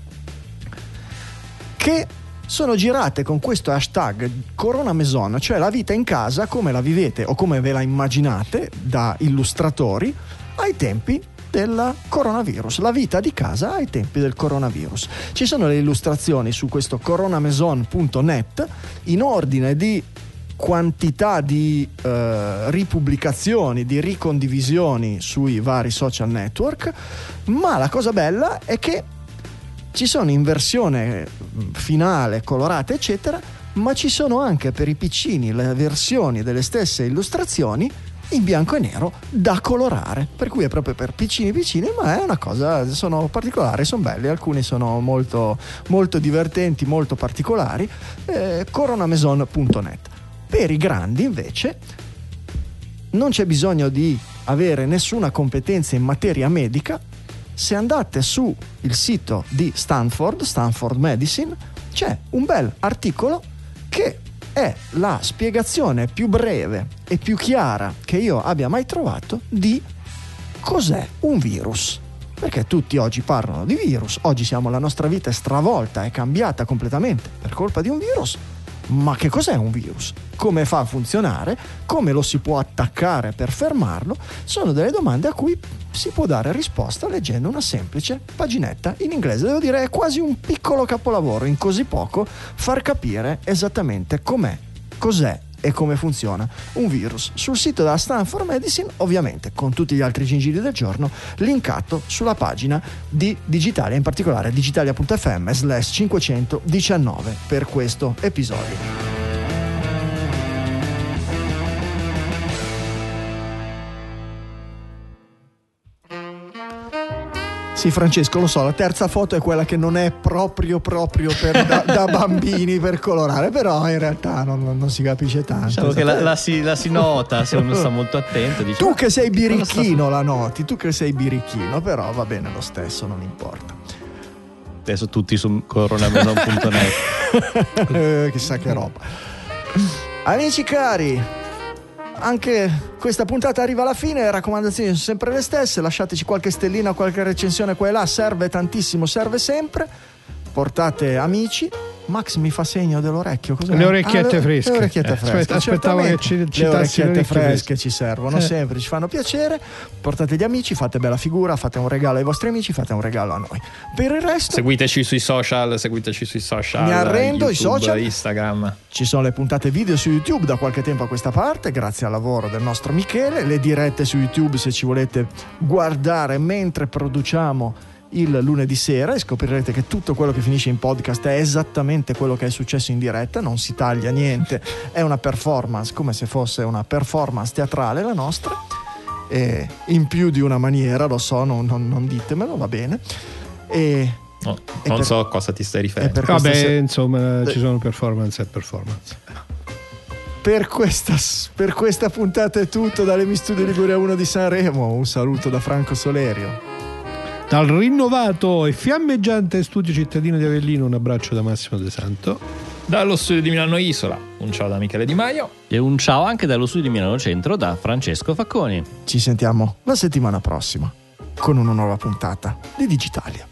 che sono girate con questo hashtag Corona Maison, cioè la vita in casa come la vivete o come ve la immaginate da illustratori ai tempi del coronavirus, la vita di casa ai tempi del coronavirus. Ci sono le illustrazioni su questo coronamaison punto net in ordine di quantità di eh, ripubblicazioni, di ricondivisioni sui vari social network, ma la cosa bella è che ci sono in versione finale, colorate eccetera, ma ci sono anche per i piccini le versioni delle stesse illustrazioni in bianco e nero da colorare, per cui è proprio per piccini piccini, ma è una cosa, sono particolari, sono belli, alcuni sono molto, molto divertenti, molto particolari. eh, coronamaison punto net. Per i grandi invece non c'è bisogno di avere nessuna competenza in materia medica. Se andate su il sito di Stanford, Stanford Medicine, c'è un bel articolo che è la spiegazione più breve e più chiara che io abbia mai trovato di cos'è un virus. Perché tutti oggi parlano di virus, oggi siamo, la nostra vita è stravolta, è cambiata completamente per colpa di un virus. Ma che cos'è un virus? Come fa a funzionare? Come lo si può attaccare per fermarlo? Sono delle domande a cui si può dare risposta leggendo una semplice paginetta in inglese. Devo dire, è quasi un piccolo capolavoro in così poco far capire esattamente com'è, cos'è e come funziona un virus. Sul sito della Stanford Medicine, ovviamente con tutti gli altri gingilli del giorno, linkato sulla pagina di Digitalia, in particolare digitalia.fm slash cinquecentodiciannove per questo episodio. Sì, Francesco, lo so, la terza foto è quella che non è proprio proprio per, da, da bambini per colorare, però in realtà non, non si capisce tanto. Diciamo che la, la, si, la si nota se uno sta molto attento. Dice, tu che sei birichino la noti, tu che sei birichino, però va bene lo stesso, non importa. Adesso tutti su coronamelon punto net. eh, chissà che roba. Amici cari, anche questa puntata arriva alla fine, le raccomandazioni sono sempre le stesse, lasciateci qualche stellina, qualche recensione qua e là, serve tantissimo, serve sempre, portate amici. Max mi fa segno dell'orecchio. Cos'è? Le orecchiette ah, fresche. Le orecchiette eh, fresche. Aspetta, aspettavo che ci, ci le orecchiette le fresche fresche. ci servono eh. sempre, ci fanno piacere. Portate gli amici, fate bella figura, fate un regalo ai vostri amici, fate un regalo a noi. Per il resto, seguiteci sui social, seguiteci sui social. Mi arrendo, YouTube, i social, Instagram. Ci sono le puntate video su YouTube da qualche tempo a questa parte, grazie al lavoro del nostro Michele. Le dirette su YouTube se ci volete guardare mentre produciamo il lunedì sera, e scoprirete che tutto quello che finisce in podcast è esattamente quello che è successo in diretta, non si taglia niente, è una performance, come se fosse una performance teatrale la nostra, e in più di una maniera, lo so, non, non, non ditemelo, va bene. E, no, e non per, so a cosa ti stai riferendo. Vabbè, se- insomma, eh, ci sono performance e performance. Per questa, per questa puntata è tutto dalle Mi Studio Liguria uno di Sanremo. Un saluto da Franco Solerio. Dal rinnovato e fiammeggiante studio cittadino di Avellino, un abbraccio da Massimo De Santo. Dallo studio di Milano Isola, un ciao da Michele Di Maio. E un ciao anche dallo studio di Milano Centro da Francesco Facconi. Ci sentiamo la settimana prossima con una nuova puntata di Digitalia.